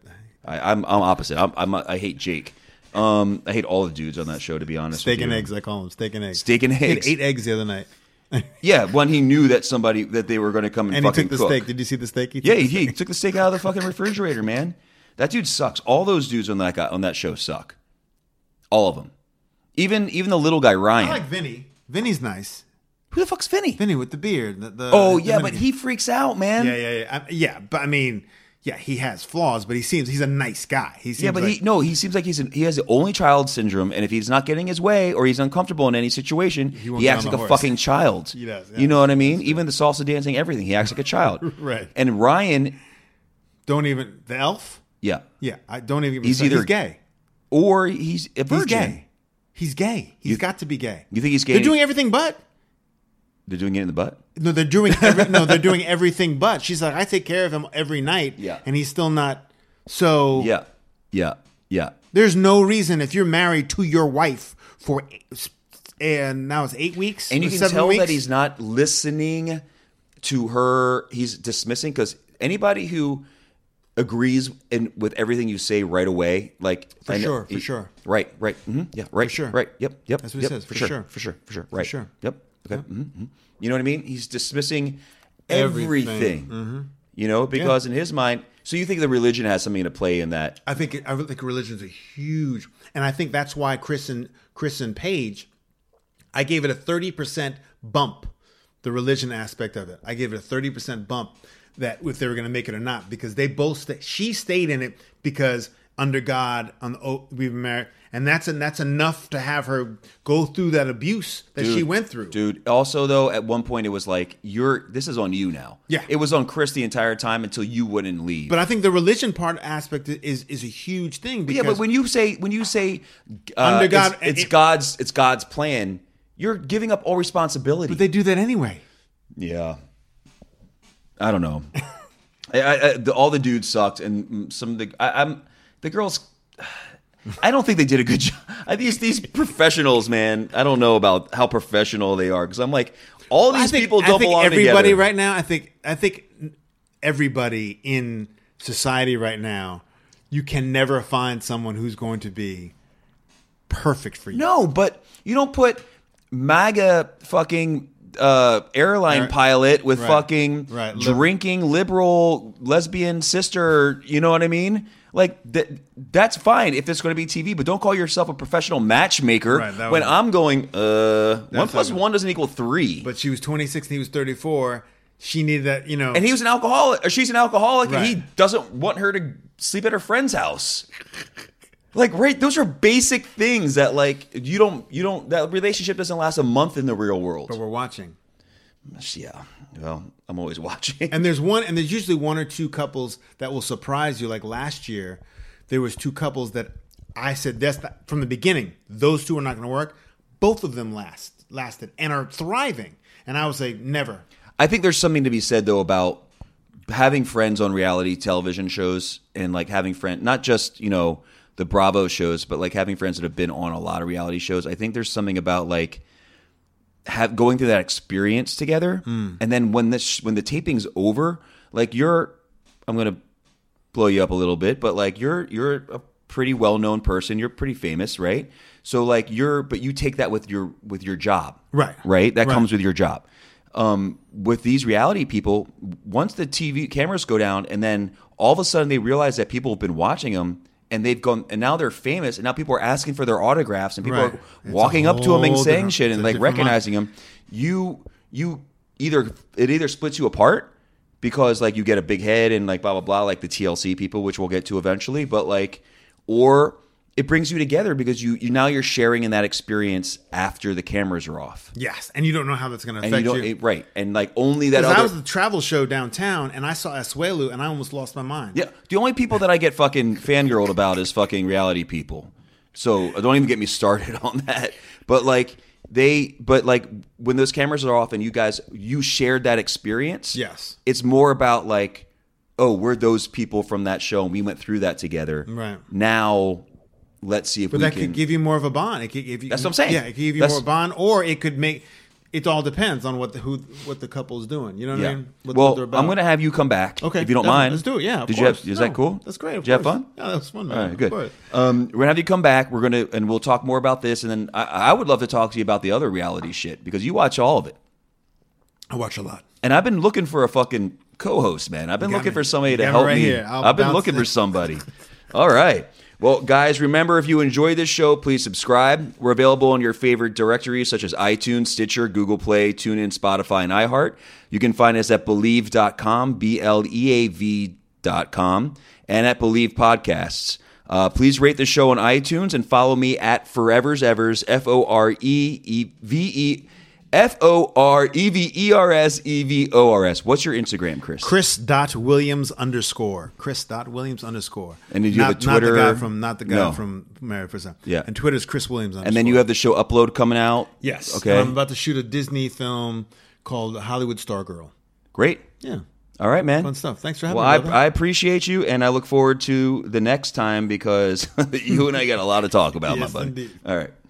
I'm opposite. I hate Jake. I hate all the dudes on that show, to be honest. Steak and eggs, I call them. Steak and eggs. Steak and eggs. I ate 8 eggs the other night. Yeah, when he knew that they were going to come and And he fucking took the cook. steak. Did you see the steak? Yeah, he took the steak out of the fucking refrigerator, man. That dude sucks. All those dudes on that show suck. All of them. Even the little guy Ryan. I like Vinny. Vinny's nice. Who the fuck's Vinny? Vinny with the beard. But he freaks out, man. Yeah. But I mean, yeah, he has flaws, but he's a nice guy. He seems he seems like he has the only child syndrome, and if he's not getting his way or he's uncomfortable in any situation, he acts like a fucking child. He does. Yeah. You know what I mean? Even the salsa dancing, everything, he acts like a child. Right. And Ryan, the elf. yeah, I don't even. He's he's gay, or he's a virgin. He's gay. He's got to be gay. You think he's gay? They're doing everything but. They're doing it in the butt. No, they're doing they're doing everything but. She's like, I take care of him every night. Yeah. And he's still not. So Yeah. there's no reason if you're married to your wife and now it's 8 weeks, And you can 7 tell weeks? that he's not listening to her. He's dismissing, because anybody who agrees with everything you say right away, like For sure. Right, yeah, right, For sure. right, yep. That's what he says, for for sure, right, sure. yep, okay, You know what I mean? He's dismissing everything. You know, because in his mind, so you think the religion has something to play in that? I think religion is a huge, and I think that's why Chris and Paige, I gave it a 30% bump, the religion aspect of it. I gave it a 30% bump that if they were going to make it or not, because they both she stayed in it because under God we've been married, and that's enough to have her go through that abuse that she went through. Dude, also though, at one point it was like, this is on you now. Yeah. It was on Chris the entire time until you wouldn't leave. But I think the religion aspect is a huge thing. Because but when you say under God, it's God's plan, you're giving up all responsibility. but they do that anyway. Yeah. I don't know. All the dudes sucked, and some of the girls. I don't think they did a good job. These professionals, man. I don't know about how professional they are, because I'm like, all these people don't belong together. Everybody right now, I think everybody in society right now, you can never find someone who's going to be perfect for you. No, but you don't put MAGA fucking airline pilot with fucking drinking liberal lesbian sister. You know what I mean? Like that's fine if it's going to be TV, but don't call yourself a professional matchmaker when I'm going. 1 + 1 doesn't equal 3. But she was 26 and he was 34. She needed that, And he was an alcoholic, or she's an alcoholic, Right. and he doesn't want her to sleep at her friend's house. Like, right, those are basic things that, like, you don't. That relationship doesn't last a month in the real world. But we're watching. Yeah, well, I'm always watching. And there's usually one or two couples that will surprise you. Like last year, there was 2 couples that I said from the beginning, those 2 are not going to work. Both of them lasted and are thriving. And I would say never. I think there's something to be said though about having friends on reality television shows, and like having friends, not just the Bravo shows, but like having friends that have been on a lot of reality shows. I think there's something about like going through that experience together, and then when the taping's over, like I'm gonna blow you up a little bit, but like you're a pretty well known person, you're pretty famous, right? So like but you take that with your job, right? That comes with your job. With these reality people, once the TV cameras go down, and then all of a sudden they realize that people have been watching them. And they've gone, and now they're famous, and now people are asking for their autographs, and people are walking up to them and saying shit and like recognizing them. It either splits you apart because like you get a big head and like blah blah blah, like the TLC people, which we'll get to eventually, but like, or it brings you together because you're sharing in that experience after the cameras are off. Yes, and you don't know how that's going to affect you. Right, and like only that. I was at the travel show downtown, and I saw Asuelu, and I almost lost my mind. Yeah, the only people that I get fucking fangirled about is fucking reality people. So don't even get me started on that. But like when those cameras are off and you shared that experience. Yes, it's more about like, oh, we're those people from that show, and we went through that together. Right now. Let's see if we can. But that could give you more of a bond. It could give you. That's what I'm saying. Yeah, it could give you more of a bond, or it could make. It all depends on what the couple is doing. You know what I mean? What they're about. I'm going to have you come back. Okay, if you don't mind. Let's do it. Yeah. Is that cool? That's great. Did you have fun? Yeah, that was fun. Man. All right, good. We're gonna have you come back. And we'll talk more about this, and then I would love to talk to you about the other reality shit because you watch all of it. I watch a lot. And I've been looking for a fucking co-host, man. I've been looking for somebody to got me help right me. here. I've been looking for somebody. All right. Well, guys, remember, if you enjoy this show, please subscribe. We're available on your favorite directories such as iTunes, Stitcher, Google Play, TuneIn, Spotify, and iHeart. You can find us at Believe.com, BLEAV.com, and at Believe Podcasts. Please rate the show on iTunes and follow me at Forever's Evers, FOREVERSEVORS. What's your Instagram, Chris? Chris.Williams_. Chris.Williams_. And did you have a Twitter? Not the guy from Married for Some. Yeah. And Twitter's Chris Williams_. And then you have the show Upload coming out? Yes. Okay. And I'm about to shoot a Disney film called Hollywood Stargirl. Great. Yeah. All right, man. Fun stuff. Thanks for having me, brother. I appreciate you, and I look forward to the next time because you and I got a lot to talk about, Yes, my buddy. indeed. All right.